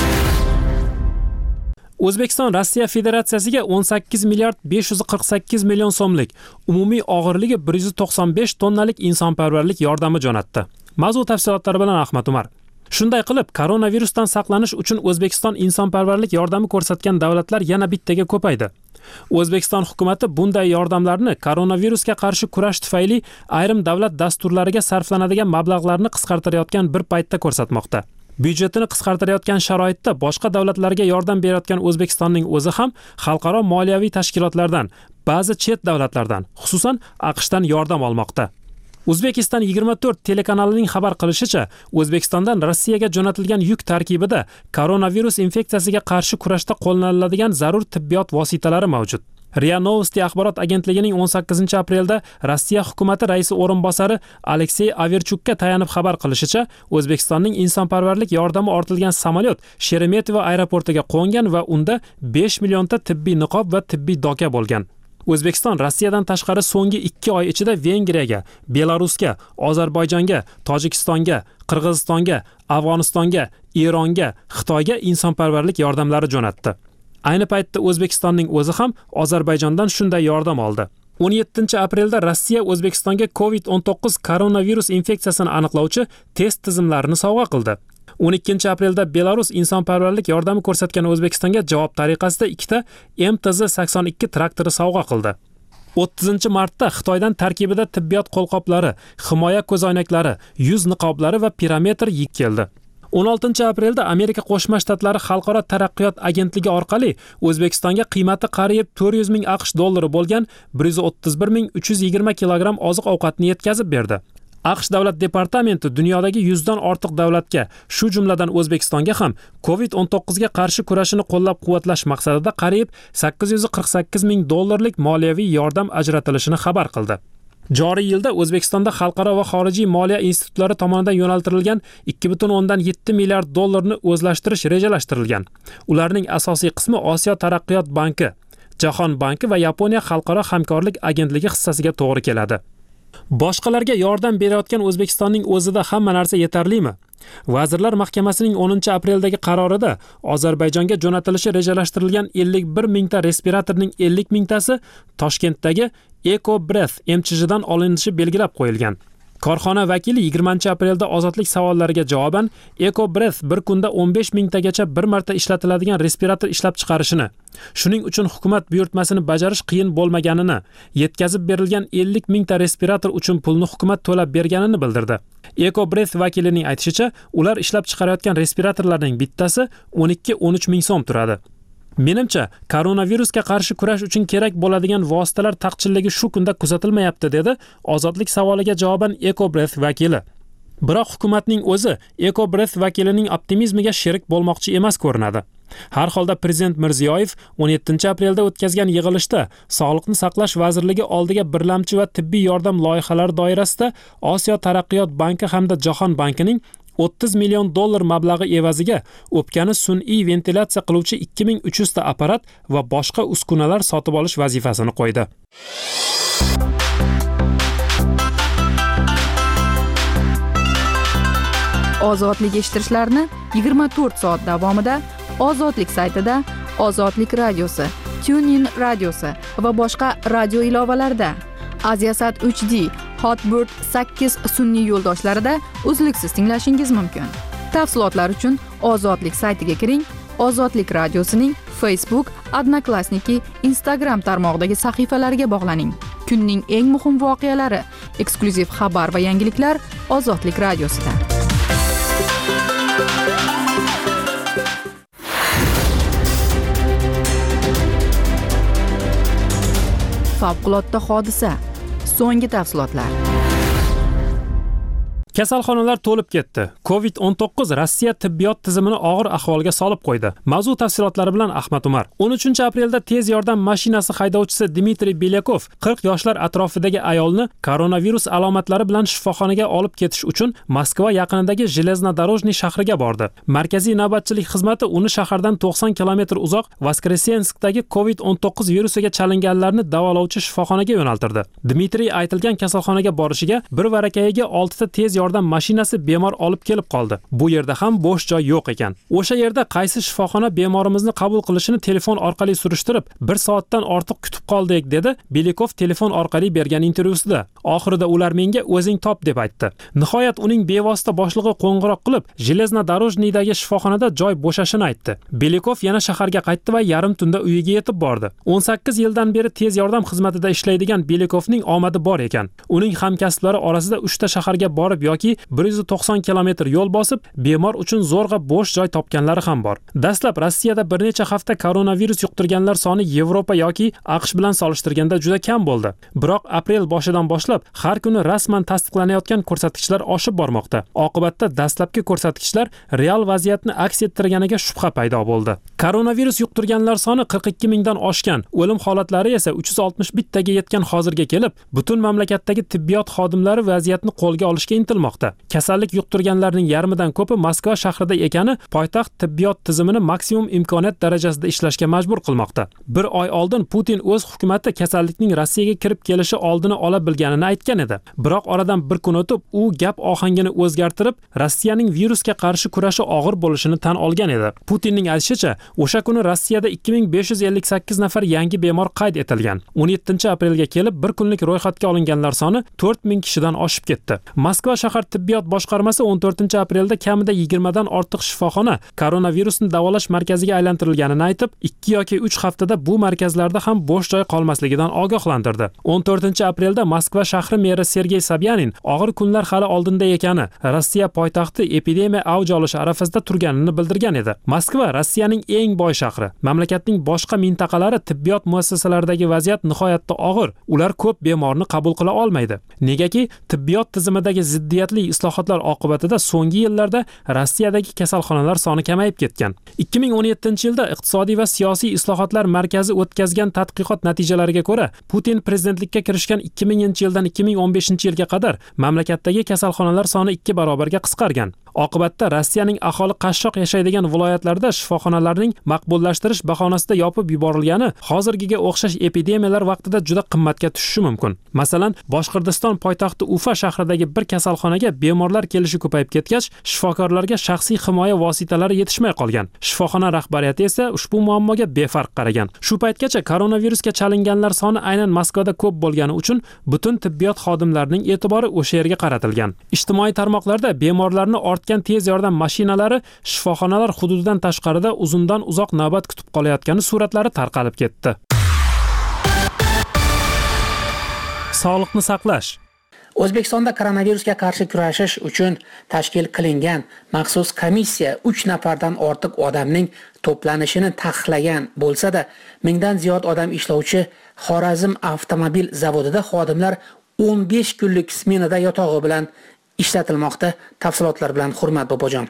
O'zbekiston Rossiya Federatsiyasiga 18 milliard 548 million so'mlik, umumiy og'irligi 195 tonnalik insonparvarlik yordami jo'natdi. Mavzu tafsilotlari bilan Ahmad Umar. Shunday qilib, koronavirusdan saqlanish uchun O'zbekiston insonparvarlik yordami ko'rsatgan davlatlar yana bittaga ko'paydi. O'zbekiston hukumatı bunday yordamlarni koronavirusga qarshi kurash tufayli ayrim davlat dasturlariga sarflanadigan mablag'larni qisqartirayotgan bir paytda ko'rsatmoqda. Byudjetini qisqartirayotgan sharoitda boshqa davlatlarga yordam berayotgan O'zbekistonning o'zi ham xalqaro moliyaviy tashkilotlardan, ba'zi chet davlatlardan, xususan AQShdan yordam olmoqda. O'zbekiston 24 telekanalining xabar qilishicha, O'zbekistondan Rossiyaga jo'natilgan yuk tarkibida koronavirus infeksiyasiga qarshi kurashda qo'llaniladigan zarur tibbiyot vositalari mavjud. RIA Novosti axborot agentligining 18-aprelda Rossiya hukumati raisi o'rinbosari Aleksey Averchukka tayanib xabar qilishicha, O'zbekistonning insonparvarlik yordami ortilgan samolyot Sheremetyevo aeroportiga qo'ngan va unda 5 millionta tibbiy niqob va tibbiy doka bo'lgan. O'zbekiston Rossiyadan tashqari so'nggi 2 oy ichida Vengriyaga, Belarusga, Ozarbayjonga, Tojikistonga, Qirg'izistonga, Afg'onistonga, Eronga, Xitoyga insonparvarlik yordamlari jo'natdi. Ayni paytda O'zbekistonning o'zi ham Ozarbayjondan shunday yordam oldi. 17-aprelda Rossiya O'zbekistonga COVID-19 koronavirus infeksiyasini aniqlovchi test tizimlarini sovg'a qildi. 12-aprelda Belarus insonparvarlik yordami ko'rsatgan O'zbekistonga javob tariqasida 2 ta MTZ-82 traktori sovg'a qildi. 30-martda Xitoydan tarkibida tibbiyot qo'lqoplari, himoya ko'zoynaklari, yuz niqoblari va pirometr yuk keldi. 16-aprelda Amerika Qo'shma Shtatlari Xalqaro taraqqiyot agentligi orqali O'zbekistonga qiymati qariyb 400 ming AQSh dollari bo'lgan 131.320 kilogramm oziq-ovqatni yetkazib berdi. AQSh davlat departamenti dunyodagi 100 dan ortiq davlatga, shu jumladan O'zbekistonga ham COVID-19 ga qarshi kurashini qo'llab-quvvatlash maqsadida qariyb 848 ming dollarlik moliyaviy yordam ajratilishini xabar qildi. Joriy yilda O'zbekistonda xalqaro va xorijiy moliya institutlari tomonidan yo'naltirilgan 2,7 milliard dollarni o'zlashtirish rejalashtirilgan. Ularning asosiy qismi Osiyo taraqqiyot banki, Jahon banki va Yaponiya xalqaro hamkorlik agentligi hissasiga to'g'ri keladi. Boshqalarga yordam berayotgan O'zbekistonning o'zida hamma narsa yetarlimi? Vazirlar Mahkamasining 10-apreldagi qarorida Ozarbayjonga jo'natilishi rejalashtirilgan 51 mingta respiratorning 50 mingtasi Toshkentdagi EcoBreath MCH'dan olinishi belgilab qo'yilgan. Korxona vakili 20-aprelda ozodlik savollariga javoban EcoBreath bir kunda 15 mingtagacha bir marta ishlatiladigan respirator ishlab chiqarishini, shuning uchun hukumat buyurtmasini bajarish qiyin bo'lmaganini, yetkazib berilgan 50 mingta respirator uchun pulni hukumat to'lab berganini bildirdi. EcoBreath vakilining aytishicha, ular ishlab chiqarayotgan respiratorlarning bittasi 12-13 ming so'm turadi. Menimcha, koronavirusga qarshi kurash uchun kerak bo'ladigan vositalar taqchilligi shu kunda kuzatilmayapti, dedi ozodlik savoliga javoban EcoBreath vakili. Biroq hukumatning o'zi EcoBreath vakilining optimizmiga sherik bo'lmoqchi emas ko'rinadi. Har holda Prezident Mirziyoyev 17-aprelda o'tkazgan yig'ilishda Sog'liqni saqlash vazirligi oldiga birlamchi va tibbiy yordam loyihalari doirasida Osiyo taraqqiyot banki hamda Jahon bankining $30 million mablag'i evaziga o'pkani sun'iy ventilyatsiya qiluvchi 2300 ta apparat va boshqa uskunalar sotib olish vazifasini qo'ydi. Ozodlik eshittirishlarni 24 soat davomida Ozodlik saytida, Ozodlik radiosi, TuneIn radiosi va boshqa radio ilovalarida, Aziasat 3D, Hotbird 8 sun'iy yo'ldoshlarida uzluksiz tinglashingiz mumkin. Tafsilotlar uchun Ozodlik saytiga kiring, Ozodlik radiosining Facebook, Odnoklassniki, Instagram tarmog'idagi sahifalariga bog'laning. Kunning eng muhim voqealari, eksklyuziv xabar va yangiliklar Ozodlik radiosida. Favqulodda hodisa. So'nggi tafsilotlar. Kasalxonalar to'lib ketdi. COVID-19 Rossiya tibbiyot tizimini og'ir ahvolga solib qo'ydi. Mavzu tafsilotlari bilan Ahmad Umar. 13-aprelda tez yordam mashinasi haydovchisi Dmitriy Belekov 40 yoshlar atrofidagi ayolni koronavirus alomatlari bilan shifoxonaga olib ketish uchun Moskva yaqinidagi Железнодорожный shahriga bordi. Markaziy navbatchilik xizmati uni shahardan 90 kilometr uzoq Voskresenskdagi COVID-19 virusiga chalinganlarni davolovchi shifoxonaga yo'naltirdi. Dmitriy aytilgan kasalxonaga borishiga bir varakayiga 6 ta tez yordam mashinasi bemor olib kelib qoldi. Bu yerda ham bo'sh joy yo'q ekan. O'sha yerda qaysi shifoxona bemorimizni qabul qilishini telefon orqali surishtirib, 1 soatdan ortiq kutib qoldik, dedi Belekov telefon orqali bergan intervyusida. Oxirida ular menga o'zing top deb aytdi. Nihoyat uning bevosita boshlig'i qo'ng'iroq qilib, Железнодорожныйdagi shifoxonada joy bo'shashini aytdi. Belekov yana shaharga qaytdi va yarim tunda uyiga yetib bordi. 18 yildan beri tez yordam xizmatida ishlaydigan Belekovning omadi bor ekan. Uning hamkasblari orasida 3 ta shaharga borib yoki 190 kilometr yo'l bosib, bemor uchun zo'rg'a bo'sh joy topganlari ham bor. Dastlab Rossiyada bir necha hafta koronavirus yuqtirganlar soni Yevropa yoki AQSh bilan solishtirganda juda kam bo'ldi. Biroq aprel boshidan boshlab har kuni rasman tasdiqlanayotgan ko'rsatkichlar oshib bormoqda. Oqibatda dastlabki ko'rsatkichlar real vaziyatni aks ettirganiga shubha paydo bo'ldi. Koronavirus yuqtirganlar soni 42 mingdan oshgan, o'lim holatlari esa 361 taga yetgan hozirga kelib, butun mamlakatdagi tibbiyot xodimlari vaziyatni qo'lga olishga intilmoqda. Kasallik yuqtirganlarning yarmidan ko'pi Moskva shahrida ekani poytaxt tibbiyot tizimini maksimum imkoniyat darajasida ishlashga majbur qilmoqda. Bir oy oldin Putin o'z hukumati kasallikning Rossiyaga kirib kelishi oldini ola bilganini aytgan edi. Biroq oradan bir kun o'tib, u gap ohangini o'zgartirib, Rossiyaning virusga qarshi kurashi og'ir bo'lishini tan olgan edi. Putinning aytishicha, o'sha kuni Rossiyada 2558 nafar yangi bemor qayd etilgan. 17-aprelga kelib bir kunlik ro'yxatga olinganlar soni 4000 kishidan oshib ketdi. Moskva shahar tibbiyot boshqarmasi 14-aprelda kamida 20 dan ortiq shifoxona koronavirusni davolash markaziga aylantirilganini aytib, 2 yoki 3 haftada bu markazlarda ham bo'sh joy qolmasligidan ogohlantirdi. 14-aprelda Moskva shahri meri Sergey Sobyanin og'ir kunlar hali oldinda ekani, Rossiya poytaxti epidemiya avj olishi arafasida turganini bildirgan edi. Moskva Rossiyaning eng boy shahri. Mamlakatning boshqa mintaqalari tibbiyot muassasalaridagi vaziyat nihoyatda og'ir. Ular ko'p bemorni qabul qila olmaydi. Negaki tibbiyot tizimidagi ziddiyatli islohotlar oqibatida so'nggi yillarda Rossiyadagi kasalxonalar soni kamayib ketgan. 2017-yilda iqtisodiy va siyosiy islohotlar markazi o'tkazgan tadqiqot natijalariga ko'ra, Putin prezidentlikka kirishgan 2000-yildan 2015-yilga qadar mamlakatdagi kasalxonalar soni 2 barobarga qisqargan. Oqibatda Rossiyaning aholi qashshoq yashaydigan viloyatlarda shifoxonalarning maqbullashtirish bahonasida yopib yuborilgani hozirgiga o'xshash epidemiyalar vaqtida juda qimmatga tushishi mumkin. Masalan, Boshqirdiston poytaxti Ufa shahridagi bir kasalxonaga bemorlar kelishi ko'payib ketgach, shifokorlarga shaxsiy himoya vositalari yetishmay qolgan. Shifoxona rahbariyati esa ushbu muammoga befarq qaragan. Shu paytgacha koronavirusga chalinganlar soni aynan Moskvada ko'p bo'lgani uchun butun tibbiyot xodimlarining e'tibori o'sha yerga qaratilgan. Ijtimoiy tarmoqlarda bemorlarni ortgan tez yordam mashinalari shifoxonalar hududidan tashqarida uzundan uzoq navbat kutib qolayotgani suratlari tarqalib ketdi. Sog'liqni saqlash. O'zbekistonda koronavirusga qarshi kurashish uchun tashkil qilingan maxsus komissiya 3 nafardan ortiq odamning to'planishini taqiqlagan bo'lsa-da, mingdan ziyod odam ishlovchi Xorazm avtomobil zavodida xodimlar 15 kunlik smenada yotog'i bilan ishlatilmoqda. Tafsilotlar bilan Hurmat Bobojon.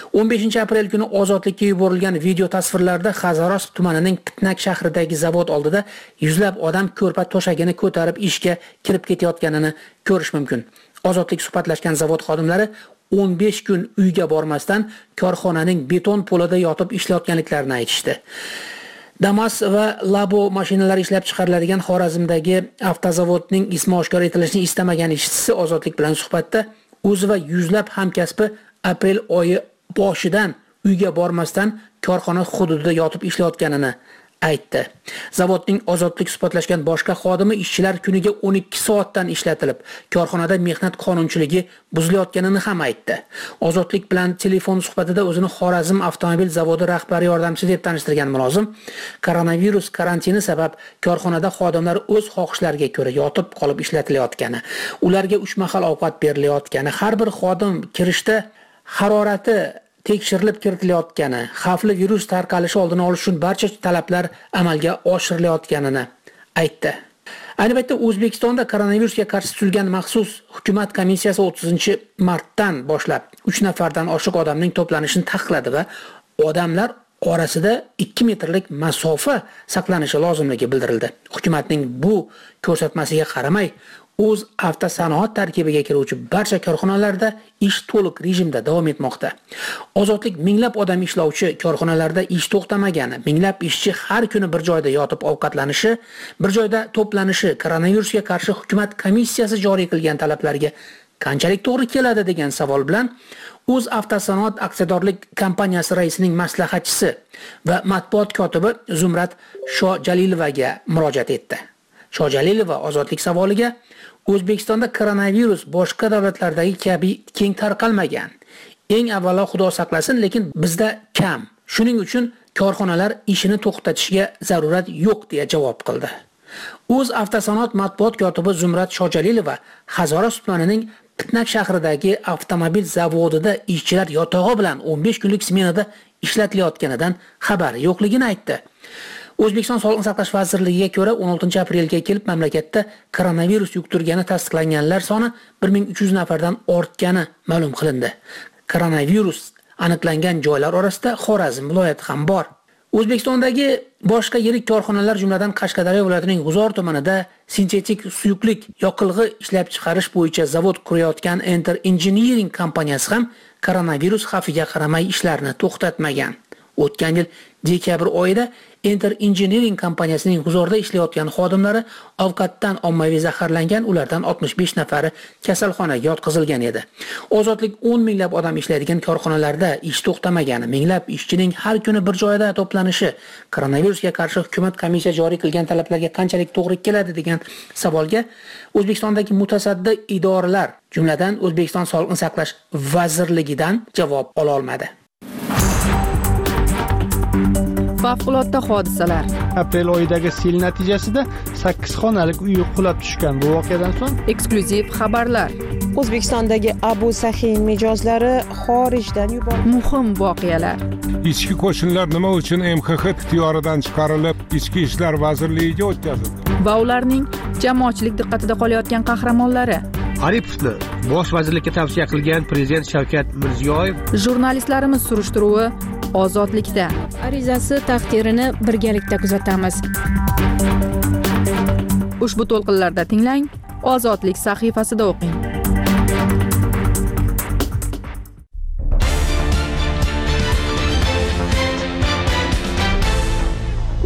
15 aprel kuni ozodlikka yuborilgan video tasvirlarda Xazarosp tumanining Pitnak shahridagi zavod oldida yuzlab odam ko'rpa to'shagini ko'tarib ishga kirib ketayotganini ko'rish mumkin. Ozodlik suhbatlashgan zavod xodimlari 15 kun uyga bormasdan korxonaning beton polida yotib ishlayotganliklarini aytishdi. Damas va Labo mashinalari ishlab chiqariladigan Xorazmdagi avtozavodning ismi oshkor etilishini istamagan ishchisi ozodlik bilan suhbatda o'zi va yuzlab hamkasbi aprel oyi boshidan uyga bormasdan korxona hududida yotib ishlayotganini aytdi. Zavodning ozodlik suhbatlashgan boshqa xodimi ishchilar kuniga 12 soatdan ishlatilib, korxonada mehnat qonunchiligi buzilayotganini ham aytdi. Ozodlik bilan telefon suhbatida o'zini Xorazm avtomobil zavodi rahbari yordamchisi deb tanishtirgan mulozim, koronavirus karantini sabab korxonada xodimlar o'z xohishlariga ko'ra yotib qolib ishlatilayotgani, ularga 3 mahal ovqat berilayotgani, har bir xodim kirishda harorati tekshirilib kiritilayotgani, xavfli virus tarqalishi oldini olish uchun barcha talablar amalga oshirilayotganini aytdi. Ayni paytda O'zbekistonda koronavirusga qarshi tuzilgan maxsus hukumat komissiyasi 30-martdan boshlab 3 nafardan oshiq odamning to'planishini taqiqladi va odamlar orasida 2 metrlik masofa saqlanishi lozimligi bildirildi. Hukumatning bu ko'rsatmasiga qaramay, o'z avtosanoat tarkibiga kiruvchi barcha korxonalarda ish to'liq rejimda davom etmoqda. Ozodlik minglab odam ishlovchi korxonalarda ish to'xtamagani, minglab ishchi har kuni bir joyda yotib ovqatlanishi, bir joyda to'planishi koronavirusga qarshi hukumat komissiyasi joriy qilgan talablarga qanchalik to'g'ri keladi degan savol bilan o'z avtosanoat aksiyadorlik kompaniyasi raisining maslahatchisi va matbuot kotibi Zumrat Shojalilovaga murojaat etdi. Shojalilova ozodlik savoliga O'zbekistonda koronavirus boshqa davlatlardagi kabi keng tarqalmagan. Eng avvalo Xudo saqlasin, lekin bizda kam. Shuning uchun korxonalar ishini to'xtatishga zarurat yo'q deya javob qildi. O'z avtosanoat matbuot kotibi Zumrat Shojalilova Xazarosp tumanining Pitnak shahridagi avtomobil zavodida ishchilar yotog'i bilan 15 kunlik smenada ishlatilayotganidan xabari yo'qligini aytdi. O'zbekiston Sog'liqni saqlash vazirligiga ko'ra 16 aprelga kelib mamlakatda koronavirus yuqtirgani tasdiqlanganlar soni 1300 nafardan ortgani ma'lum qilindi. Koronavirus aniqlangan joylar orasida Xorazm viloyati ham bor. O'zbekistondagi boshqa yirik korxonalar jumladan Qashqadaryo viloyatining G'uzor tumanida sintetik suyuqlik yoqilg'i ishlab chiqarish bo'yicha zavod qurayotgan Enter Engineering kompaniyasi ham koronavirus xavfiga qaramay ishlarni to'xtatmagan. O'tgan yil dekabr oyida Enter Engineering kompaniyasining G'uzorda ishlayotgan xodimlari ovqatdan ommaviy zaharlangan, ulardan 65 nafari kasalxonaga yotqizilgan edi. Ozodlik 10 minglab odam ishlaydigan korxonalarda ish to'xtamagani, minglab ishchining har kuni bir joyda to'planishi koronavirusga qarshi hukumat komissiya joriy qilgan talablarga qanchalik to'g'ri keladi degan savolga O'zbekistondagi mutasaddi idoralar, jumladan O'zbekiston Sog'liqni saqlash vazirligidan javob ola olmadi. Favqulodda hodisalar. Aprel oyidagi sel natijasida 8 xonalik uy qulab tushgan. Bu voqeadan so'ng Eksklyuziv xabarlar. O'zbekistondagi Abu Sahiy mijozlari xorijdan yuborildi. Muhim voqealar. Ichki qo'shinlar nima uchun MXX ixtiyoridan chiqarilib, Ichki ishlar vazirligiga o'tkazildi? Va ularning jamoatchilik diqqatida qolayotgan qahramonlari. Aripovni bosh vazirlikka tavsiya qilgan prezident Shavkat Mirziyoyev. Jurnalistlarimiz surishtiruvi Ozodlikda. Arizasi taqdirini birgalikda kuzatamiz. Ushbu to'lqinlarda tinglang, Ozodlik sahifasida o'qing.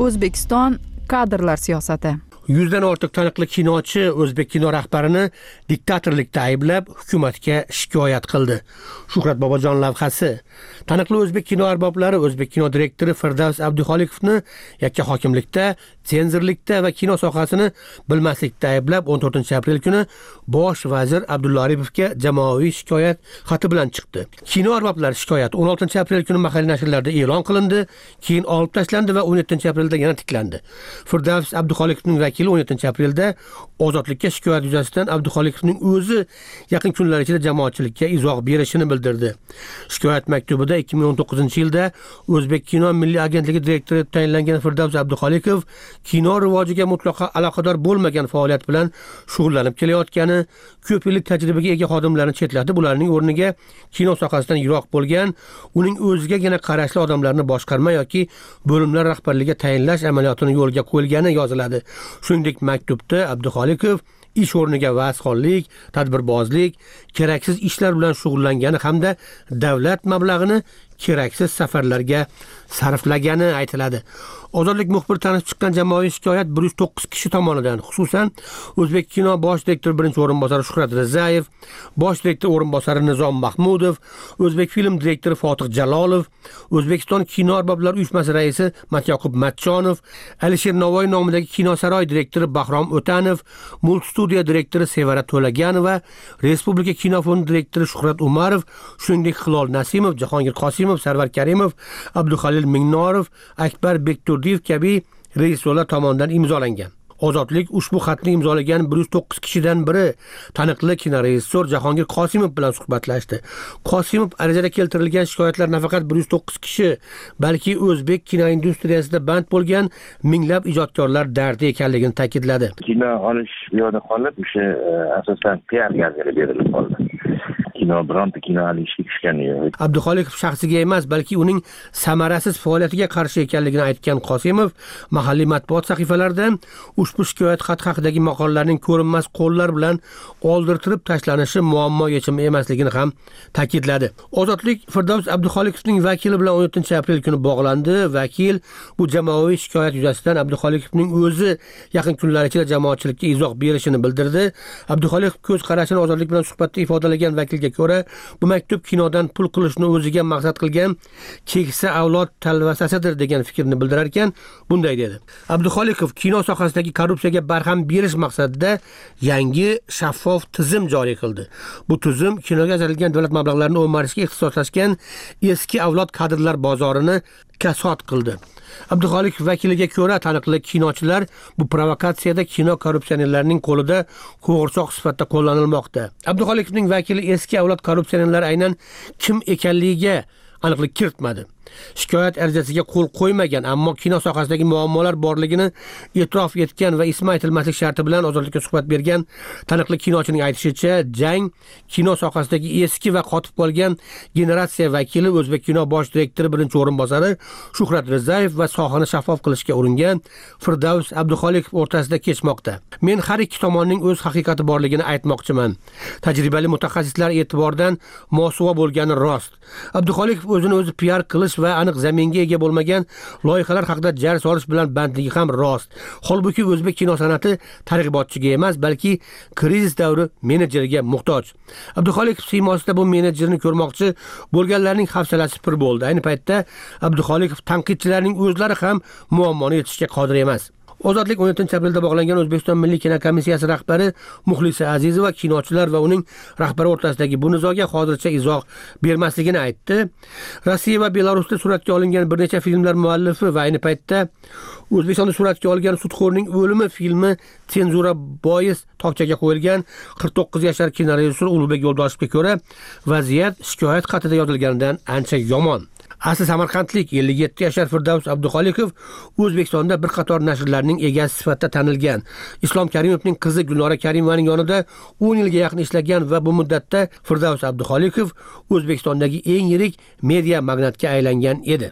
O'zbekiston kadrlar siyosati. 100 dan ortiq taniqli kinochi o'zbek kino rahbarini diktatorlikda ayblab hukumatga shikoyat qildi. Shuhrat Bobojon lavhasi. Taniqli o'zbek kino arboblari o'zbek kino direktori Firdavs Abduxoliqovni yakka hokimlikda, senzorlikda va kino sohasini bilmaslikda ayblab 14-aprel kuni bosh vazir Abdulla Aripovga jamoaviy shikoyat xati bilan chiqdi. Kino arboblari shikoyati 16-aprel kuni mahalliy nashrlarda e'lon qilindi, keyin olib tashlandi va 17-aprelda yana tiklandi. Firdavs Abduxoliqovning vakili 17-aprelda ozodlikka shikoyat yuzasidan Abduxoliqovning o'zi yaqin kunlar ichida jamoatchilikka izoh berishini bildirdi. Shikoyat maktubida 2019-yilda O'zbek kino milliy agentligi direktori etib tayinlangan Firdavs Abduxoliqov kino rivojiga mutlaqo aloqador bo'lmagan faoliyat bilan shug'ullanib kelayotgani, ko'p yillik tajribaga ega xodimlarni chetlatib, ularning o'rniga kino sohasidan yiroq bo'lgan, uning o'zigagina qarashli odamlarni boshqarma yoki bo'limlar rahbarligiga tayinlash amaliyotini yo'lga qo'yilgani yoziladi. Shuningdek, maktubda Abduxoliqov ish o'rniga vazxonlik, tadbirbozlik, keraksiz ishlar bilan shug'ullangani hamda davlat mablag'ini keraksiz safarlarga sarflagani aytiladi. Ozodlik muxbiri tanib chiqqan jamoaviy shikoyat 109 kishi tomonidan, xususan O'zbek kino bosh direktori birinchi o'rinbosari Shuhrat Rizayev, bosh direktor o'rinbosari Nizom Mahmudov, O'zbek film direktori Fotih Jalolov, O'zbekiston kino arboblari uyushmasi raisi Matyoqub Matchonov, Alisher Navoiy nomidagi kino saroy direktori Bahrom O'tanov, multistudiya direktori Sevara To'laganova, Respublika kino fondi direktori Shuhrat Umarov, shuningdek Hilol Nasimov, Jahongir Qosimov, Sarvar Karimov, Abduxalil Mingnorov, Akbar Bekturdiyev kabi rejissyorlar tomonidan imzolangan. Ozodlik ushbu xatni imzolagan 109 kishidan biri taniqli kinorejissor Jahongir Qosimov bilan suhbatlashdi. Qosimov arizada keltirilgan shikoyatlar nafaqat 109 kishi, balki o'zbek kino industriyasida band bo'lgan minglab ijodkorlar dardi ekanligini ta'kidladi. Kino olish yo'lida qolib, o'sha asosan PR gazetiga berilib qoldi. Kino bironta kino olishga tushgani yo'q. Abduxoliqov shaxsiga emas, balki uning samarasiz faoliyatiga qarshi ekanligini aytgan Qosimov mahalliy matbuot sahifalarida ushbu shikoyat xat haqidagi maqolalarning ko'rinmas qo'llar bilan oldirtirib tashlanishi muammo yechimi emasligini ham ta'kidladi. Ozodlik Firdavs Abduxoliqovning vakili bilan 17-aprel kuni bog'landi. Vakil bu jamoaviy shikoyat yuzasidan Abduxoliqovning o'zi yaqin kunlar ichida jamoatchilikka izoh berishini bildirdi. Abduxoliqov ko'z qarashini Ozodlik bilan suhbatda ifodalagan vakilga ko'ra, bu maktub kinodan pul qilishni o'ziga maqsad qilgan keksa avlod talvasasidir degan fikrni bildirar ekan, bunday dedi. Abduxoliqov kino sohasidagi korrupsiyaga barham berish maqsadida yangi shaffof tizim joriy qildi. Bu tizim kinoga ajratilgan davlat mablag'larini o'marishga ixtisoslashgan eski avlod kadrlar bozorini kasod qildi. Abduxoliqov vakiliga ko'ra, taniqli kinochilar bu provokatsiyada kino korrupsionerlarining qo'lida qo'g'irchoq sifatida qo'llanilmoqda. Abduxoliqovning vakili eski avlod korrupsionerlari aynan kim ekanligiga aniqlik kiritmadi. Shikoyat arizasiga qo'l qo'ymagan, ammo kino sohasidagi muammolar borligini e'tirof etgan va ismi aytilmaslik sharti bilan Ozodlikka suhbat bergan taniqli kinochining aytishicha, jang kino sohasidagi eski va qotib qolgan generatsiya vakili O'zbek kino bosh direktori birinchi o'rinbosari Shuhrat Rizayev va sohani shaffof qilishga uringan Firdavs Abduxoliqov o'rtasida kechmoqda. Men har ikki tomonning o'z haqiqati borligini aytmoqchiman. Tajribali mutaxassislar e'tiboridan mosuvo bo'lgani rost. Abduxoliqov o'zini o'zi PR qilish va aniq zaminga ega bo'lmagan loyihalar haqida jar solish bilan bandligi ham rost. Holbuki o'zbek kino san'ati targ'ibotchiga emas, balki krizis davri menejeriga muhtoj. Abduxoliqov siymosida bu menejerni ko'rmoqchi bo'lganlarning hafsalasi pir bo'ldi. Ayni paytda Abduxoliqov tanqidchilarning o'zlari ham muammoni yechishga qodir emas. Ozodlik 17-aprelda bog'langan O'zbekiston Milliy kino komissiyasi rahbari Muxlisa Azizova kinochilar va uning rahbari o'rtasidagi bu nizoga hozircha izoh bermasligini aytdi. Rossiya va Belarusda suratga olingan bir necha filmlar muallifi va ayni paytda O'zbekistonda suratga olgan Sudxo'rning o'limi filmi senzura bois tokchaga qo'yilgan 49 yoshar kinorejissor Ulug'bek Yo'ldoshevga ko'ra, vaziyat shikoyat xatida yozilganidan ancha yomon. Asli samarqandlik 57 yoshar Firdavs Abduxoliqov O'zbekistonda bir qator nashrlarning egasi sifatida tanilgan. Islom Karimovning qizi Gulnora Karimovaning yonida 10 yilga yaqin ishlagan va bu muddatda Firdavs Abduxoliqov O'zbekistondagi eng yirik media magnatga aylangan edi.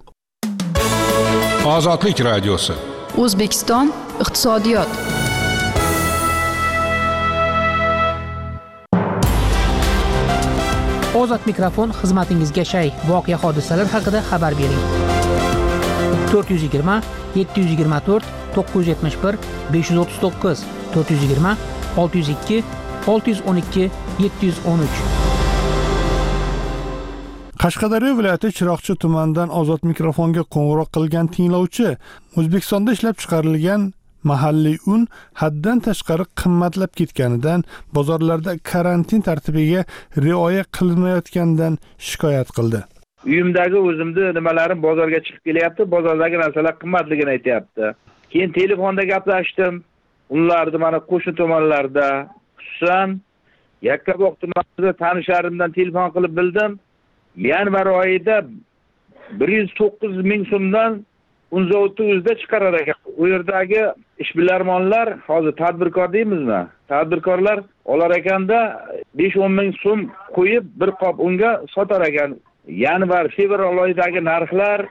Ozodlik radiosi. O'zbekiston iqtisodiyot. Ozod mikrofon xizmatingizga shay. Voqea hodisalar haqida xabar bering. 420 724 971 539 420 602 612 713. Qashqadaryo viloyati Chiroqchi tumanidan ozod mikrofonga qo'ng'iroq qilgan tinglovchi O'zbekistonda ishlab chiqarilgan mahalliy un haddan tashqari qimmatlab ketganidan, bozorlarda karantin tartibiga rioya qilinmayotganidan shikoyat qildi. Uyimdagi o'zimni nimalarim bozorga chiqib kelyapti, bozordagi narsalar qimmatligini aytayapti. Keyin telefonda gaplashdim. Ularni mana qo'shni tumanlarda, xususan Yakkabog' tumanida tanishlarimdan telefon qilib bildim. Yanvar oyida 109 ming so'mdan un zavodi o'zida chiqarar ekan. U yerdagi ishbilarmonlar, hozir tadbirkor deymizmi? Tadbirkorlar olar ekanda 5-10 ming so'm qo'yib bir qop unga sotar ekan. Yanvar, fevral oyidagi narxlar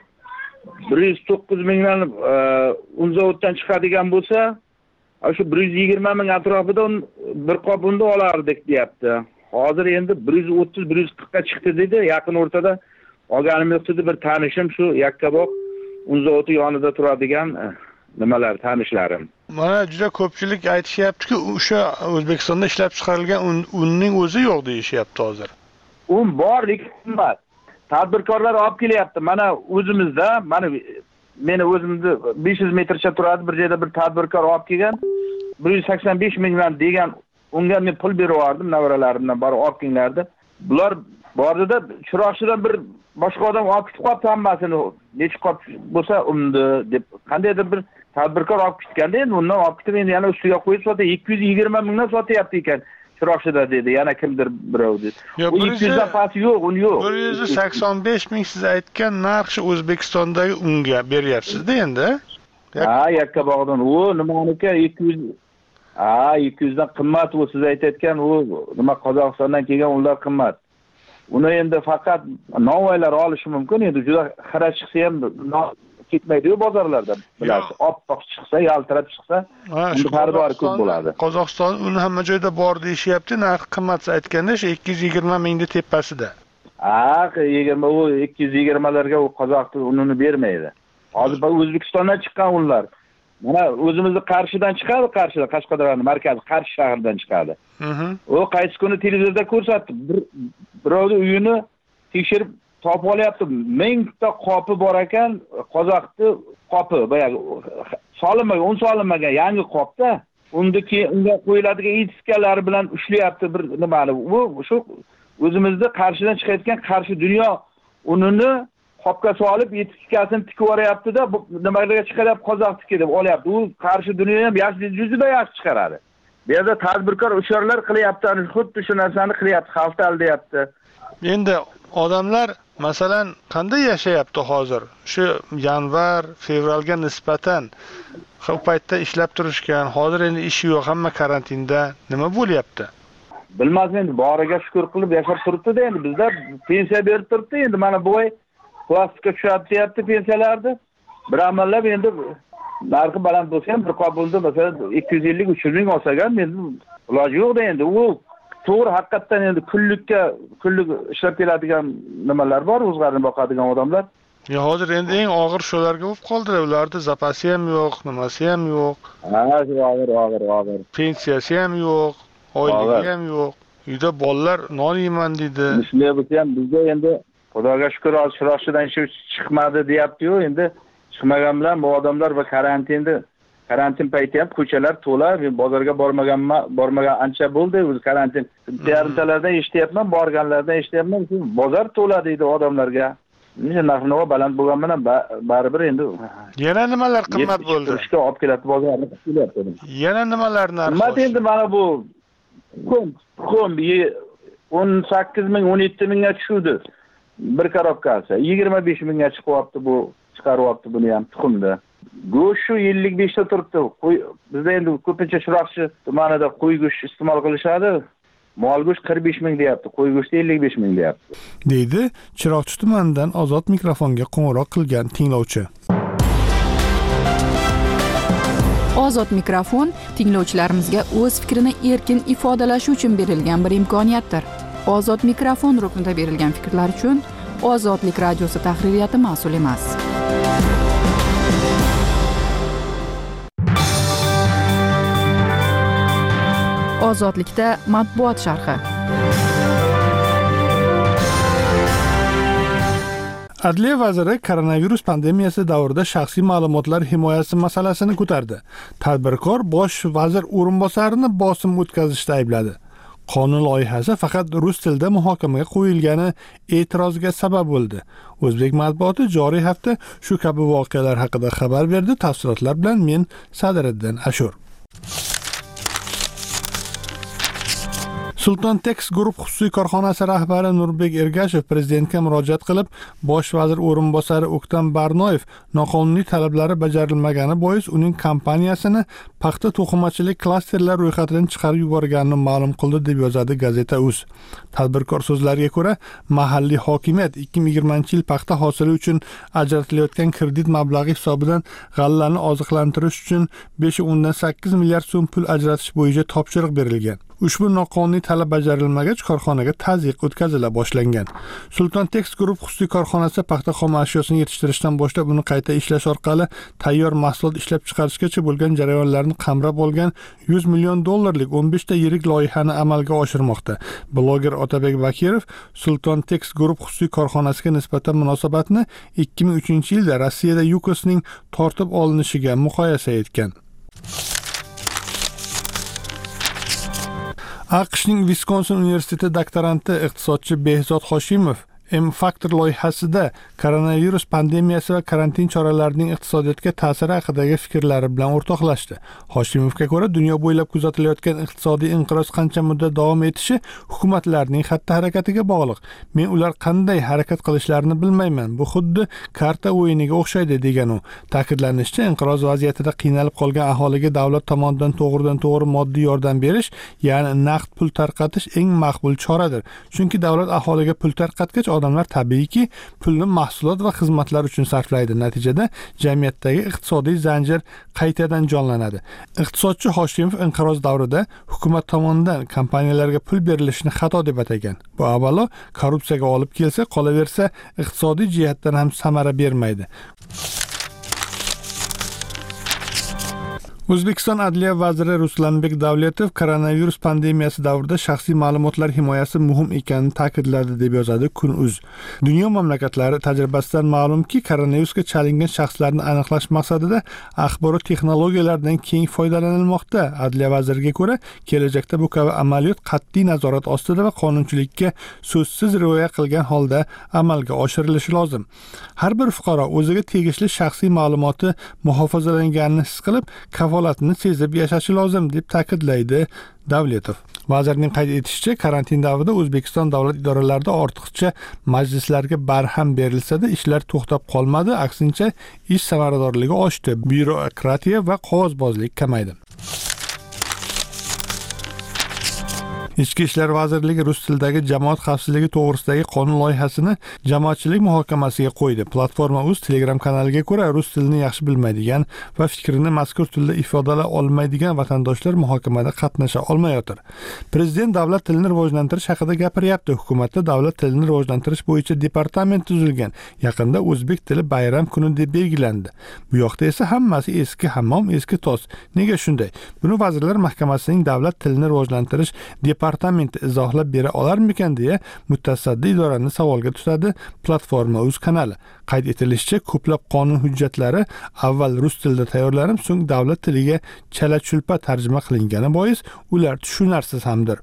109 mingdan un zavodidan chiqadigan bo'lsa, shu 120 ming atrofida bir qop unda olardik deyapti. Hozir endi 130-140 ga chiqdi dedi. Yaqin o'rtada olganim yo'q dedi, bir tanishim shu Yakkabog' un zavodi yonida turadigan nimalar tanishlarim. Mana juda ko'pchilik aytishyapti-ku, o'sha O'zbekistonda ishlab chiqarilgan unning o'zi yo'q deyishyapti hozir. Un bor, lekin qimmat. Tadbirkorlar olib kelyapti. Mana o'zimizda, meni o'zimni 500 metrcha turadi bir joyda bir tadbirkor olib kelgan. 185 mingdan degan unga men pul berib yubordim, navaralarimdan borib olib kelganlardi. Bular bordida Chiroqchidan bir boshqa odam olib ketib qolibdi hammasini. Necha qop bo'lsa umdi deb qandaydir bir tadbirkor olib ketganda, endi undan olib ketib endi yana ustiga qo'yib sotdi. 220 mingdan sotyapti ekan. Chiroqchida dedi, yana kimdir birov dedi. U 200 dan past yo'q, un yo'q. 185 ming siz aytgan narx O'zbekistondagi unga beryapsiz-da endi. Yakkabog'dan u nimaniki 200 200 dan qimmat u siz aytayotgan u nima Qozog'istondan kelgan unlar qimmat. Uni endi faqat novvoylar olishi mumkin. Endi juda xira chiqsa ham ketmaydi-yu bozorlarda. Bilasiz, oppoq chiqsa, yaltirab chiqsa, unda xaridor ko'p bo'ladi. Qozog'iston uni hamma joyda bor deyishyapti, narxi qimmat aytganda 220 mingni tepasida. 220 larga u Qozoqning unini bermaydi. Hozir O'zbekistondan chiqqan unlar. Mana o'zimizni Qarshidan chiqadi, Qashqadaryoning markazi Qarshi shahridan chiqadi. U qaysi kuni televizorda ko'rsatdi. Birovning uyini tekshirib topib olyapti. 1000 ta qopi bor ekan, Qozoqning qopi, boyagi solinmagan, un solinmagan yangi qopda. Unga qo'yiladigan etiskalar bilan ushlayapti bir nimani. U shu o'zimizda Qarshidan chiqayotgan Qarshi dunyo unini qopga solib etiskasini tikib yuboryapti-da, nimalarga chiqarib Qozoqniki deb olyapti. U Qarshi dunyo ham yaxshi, juda yaxshi chiqaradi. Bu yerda tadbirkor o'sharlar qilyapti, xuddi shu narsani qilyapti, xalqni aldayapti. Endi odamlar masalan qanday yashayapti hozir? Shu yanvar, fevralga nisbatan shu paytda ishlab turishgan, hozir endi ish yo'q, hamma karantinda. Nima bo'lyapti? Bilmadim, endi boriga shukr qilib yashab turibdi-da, endi bizda pensiya berib turibdi, endi mana bu oy plastikka tushyapti pensiyalarni. Bir amallab endi narxi baland bo'lsa ham bir qop unda masalan 250-300 ming olsagan endi iloji yo'q-da endi. U to'g'ri haqiqatan endi kunlik ishlab keladigan nimalar bor, o'zlarini boqadigan odamlar. Hozir endi eng og'ir shularga bo'lib qoldi. Ularda zapasi ham yo'q, nimasi ham yo'q. Og'ir. Pensiyasi ham yo'q, oyligi ham yo'q. Uyda bolalar non yeyman deydi. Shunday bo'lsa ham bizga endi Xudoga shukr, Chiroqchidan chiqmadi deyapti-yu, endi chiqmagan bilan bu odamlar va karantin payti ham ko'chalar to'la, men bozorga bormagan ancha bo'ldi, o'zi karantin. Terimtalardan eshityapman, borganlardan eshityapman, bozor to'la deydi odamlarga. Narx-navo baland bo'lgan bilan baribir endi yana nimalar qimmat bo'ldi? Ishga olib keladi, bozorni qilib kelyapti. Yana nimalar narxi? Qimmat endi mana bu tuxum 18 ming, 17 mingga tushdi. Bir korobkasi 25 mingga chiqyapti, bu chiqaryapti buni ham tuxumda. Go'sht shu 55 ta turibdi. Bizda endi ko'pincha Chiroqchi tumanida qo'y go'sht iste'mol qilishadi. Mol go'sht 45 ming deyapti, qo'y go'shti 55 ming deyapti. Deydi Chiroqchi tumanidan ozod mikrofonga qo'ng'iroq qilgan tinglovchi. Ozod mikrofon tinglovchilarimizga o'z fikrini erkin ifodalashi uchun berilgan bir imkoniyatdir. Ozod mikrofon ruknida berilgan fikrlar uchun Ozodlik radiosi tahririyati mas'ul emas. Ozodlikda matbuot sharhi. Adliya vaziri koronavirus pandemiyasi davrida shaxsiy ma'lumotlar himoyasi masalasini ko'tardi. Tadbirkor bosh vazir o'rinbosarini bosim o'tkazishda aybladi. Qonun loyihasi faqat rus tilida muhokamaga qo'yilgani e'tirozga sabab bo'ldi. O'zbek matbuoti joriy hafta shu kabi voqealar haqida xabar berdi. Tafsilotlar bilan men Sadiriddin Ashur. Sulton Tex Group xususiy korxonasi rahbari Nurbek Ergashev prezidentga murojaat qilib, bosh vazir o'rinbosari O'ktam Barnoyev noqonuniy talablari bajarilmagani bois uning kompaniyasini paxta to'qimachilik klasterlar ro'yxatidan chiqarib yuborganini ma'lum qildi deb yozadi gazeta.uz. Tadbirkor so'zlariga ko'ra, mahalliy hokimiyat 2020-yil paxta hosili uchun ajratilayotgan kredit mablag'i hisobidan g'allani oziqlantirish uchun 5.8 milliard so'm pul ajratish bo'yicha topshiriq berilgan. Ushbu noqonuniy talab bajarilmagach korxonaga tazyiq o'tkazila boshlangan. Sulton Tex Group xususiy korxonasi paxta xom ashyosini yetishtirishdan boshlab uni qayta ishlash orqali tayyor mahsulot ishlab chiqarishgacha bo'lgan jarayonlarni qamrab olgan $100 million 15 ta yirik loyihani amalga oshirmoqda. Bloger Otabek Bakirov Sulton Tex Group xususiy korxonasiga nisbatan munosabatni 2003-yilda Rossiyada Yukosning tortib olinishiga muqoyasa etgan. AQShning Wisconsin universiteti doktoranti iqtisodchi Behzod Hoshimov M-Factor loyihasida koronavirus pandemiyasi va karantin choralarining iqtisodiyotga ta'siri haqidagi fikrlari bilan o'rtoqlashdi. Hoshimovga ko'ra, dunyo bo'ylab kuzatilayotgan iqtisodiy inqiroz qancha muddat davom etishi hukumatlarning xatti-harakatiga bog'liq. Men ular qanday harakat qilishlarini bilmayman. Bu xuddi karta o'yiniga o'xshaydi degan u. Ta'kidlanishicha, inqiroz vaziyatida qiynalib qolgan aholiga davlat tomonidan to'g'ridan-to'g'ri moddiy yordam berish, ya'ni naqd pul tarqatish eng maqbul choradir. Chunki davlat aholiga pul tarqatgach odamlar tabiiyki pulni mahsulot va xizmatlar uchun sarflaydi. Natijada jamiyatdagi iqtisodiy zanjir qaytadan jonlanadi. Iqtisodchi Hoshimov inqiroz davrida hukumat tomonidan kompaniyalarga pul berilishini xato deb atagan. Bu avvalo korrupsiyaga olib kelsa, qolaversa iqtisodiy jihatdan ham samara bermaydi. O'zbekiston Adliya vaziri Ruslanbek Davletov koronavirus pandemiyasi davrida shaxsiy ma'lumotlar himoyasi muhim ekanini ta'kidladi deb yozadi Kun.uz. Dunyo mamlakatlari tajribasidan ma'lumki, koronavirusga chalingan shaxslarni aniqlash maqsadida axborot texnologiyalaridan keng foydalanilmoqda. Adliya vaziriga ko'ra, kelajakda bu kabi amaliyot qat'iy nazorat ostida va qonunchilikka so'zsiz rioya qilgan holda amalga oshirilishi lozim. Har bir fuqaro o'ziga tegishli shaxsiy ma'lumoti muhofazalanganini his qilib, kafolatni sezib yashashi lozim deb ta'kidlaydi Davletov. Vazirning qayd etishicha, karantin davrida O'zbekiston davlat idoralarida ortiqcha majlislarga barham berilsa-da, ishlar to'xtab qolmadi, aksincha ish samaradorligi oshdi, byurokratiya va qog'ozbozlik kamaydi. Ichki ishlar vazirligi rus tilidagi jamoat xavfsizligi to'g'risidagi qonun loyihasini jamoatchilik muhokamasiga qo'ydi. Platforma.uz Telegram kanaliga ko'ra, rus tilini yaxshi bilmaydigan va fikrini mazkur tilda ifodalay olmaydigan vatandoshlar muhokamada qatnasha olmayotir. Prezident davlat tilini rivojlantirish haqida gapiryapti. Hukumatda davlat tilini rivojlantirish bo'yicha departament tuzilgan. Yaqinda o'zbek tili bayram kuni deb belgilandi. Bu yoqda esa hammasi eski hammom, eski tos. Nega shunday? Buni Vazirlar Mahkamasining davlat tilini rivojlantirish departamenti izohlab bera olarmikan deya mutasaddi idorani savolga tutadi Platforma.uz kanali. Qayd etilishicha, ko'plab qonun hujjatlari avval rus tilida tayyorlanib, so'ng davlat tiliga chala-chulpa tarjima qilingani bois ular tushunarsiz hamdir.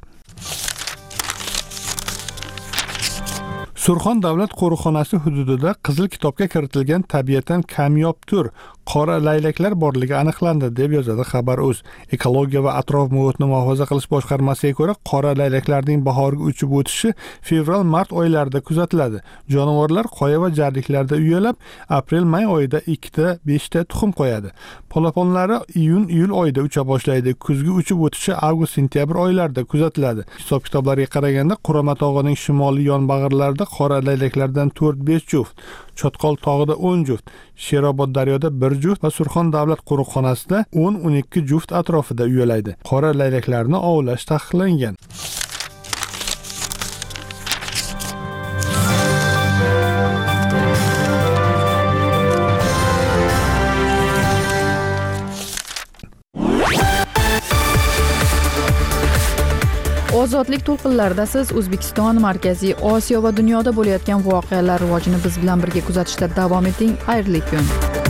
Surxon davlat qo'riqxonasi hududida Qizil kitobga kiritilgan tabiatan kamyob tur qora laylaklar borligi aniqlandi deb yozadi Xabar.uz. Ekologiya va atrof-muhitni muhofaza qilish boshqarmasiga ko'ra, qora laylaklarning bahorga uchib o'tishi fevral-mart oylarida kuzatiladi. Jonivorlar qoya va jarliklarda uyalab, aprel-may oyida 2-5 ta tuxum qo'yadi. Polaponlari iyun-iyul oyida ucha boshlaydi. Kuzgi uchib o'tishi avgust-sentyabr oylarida kuzatiladi. Hisob-kitoblarga qaraganda, Qurama tog'ining shimoliy yonbag'irlarida qora laylaklardan 4-5 juft, Chotqol tog'ida 10 juft, Sherobod daryoda 1 juft va Surxon davlat qo'riqxonasida 10-12 juft atrofida uyalaydi. Qora laylaklarni ovlash taqiqlangan. Ozodlik to'lqinlarida siz O'zbekiston, Markaziy Osiyo va dunyoda bo'layotgan voqealar rivojini biz bilan birga kuzatishda davom eting. Xayrli kun.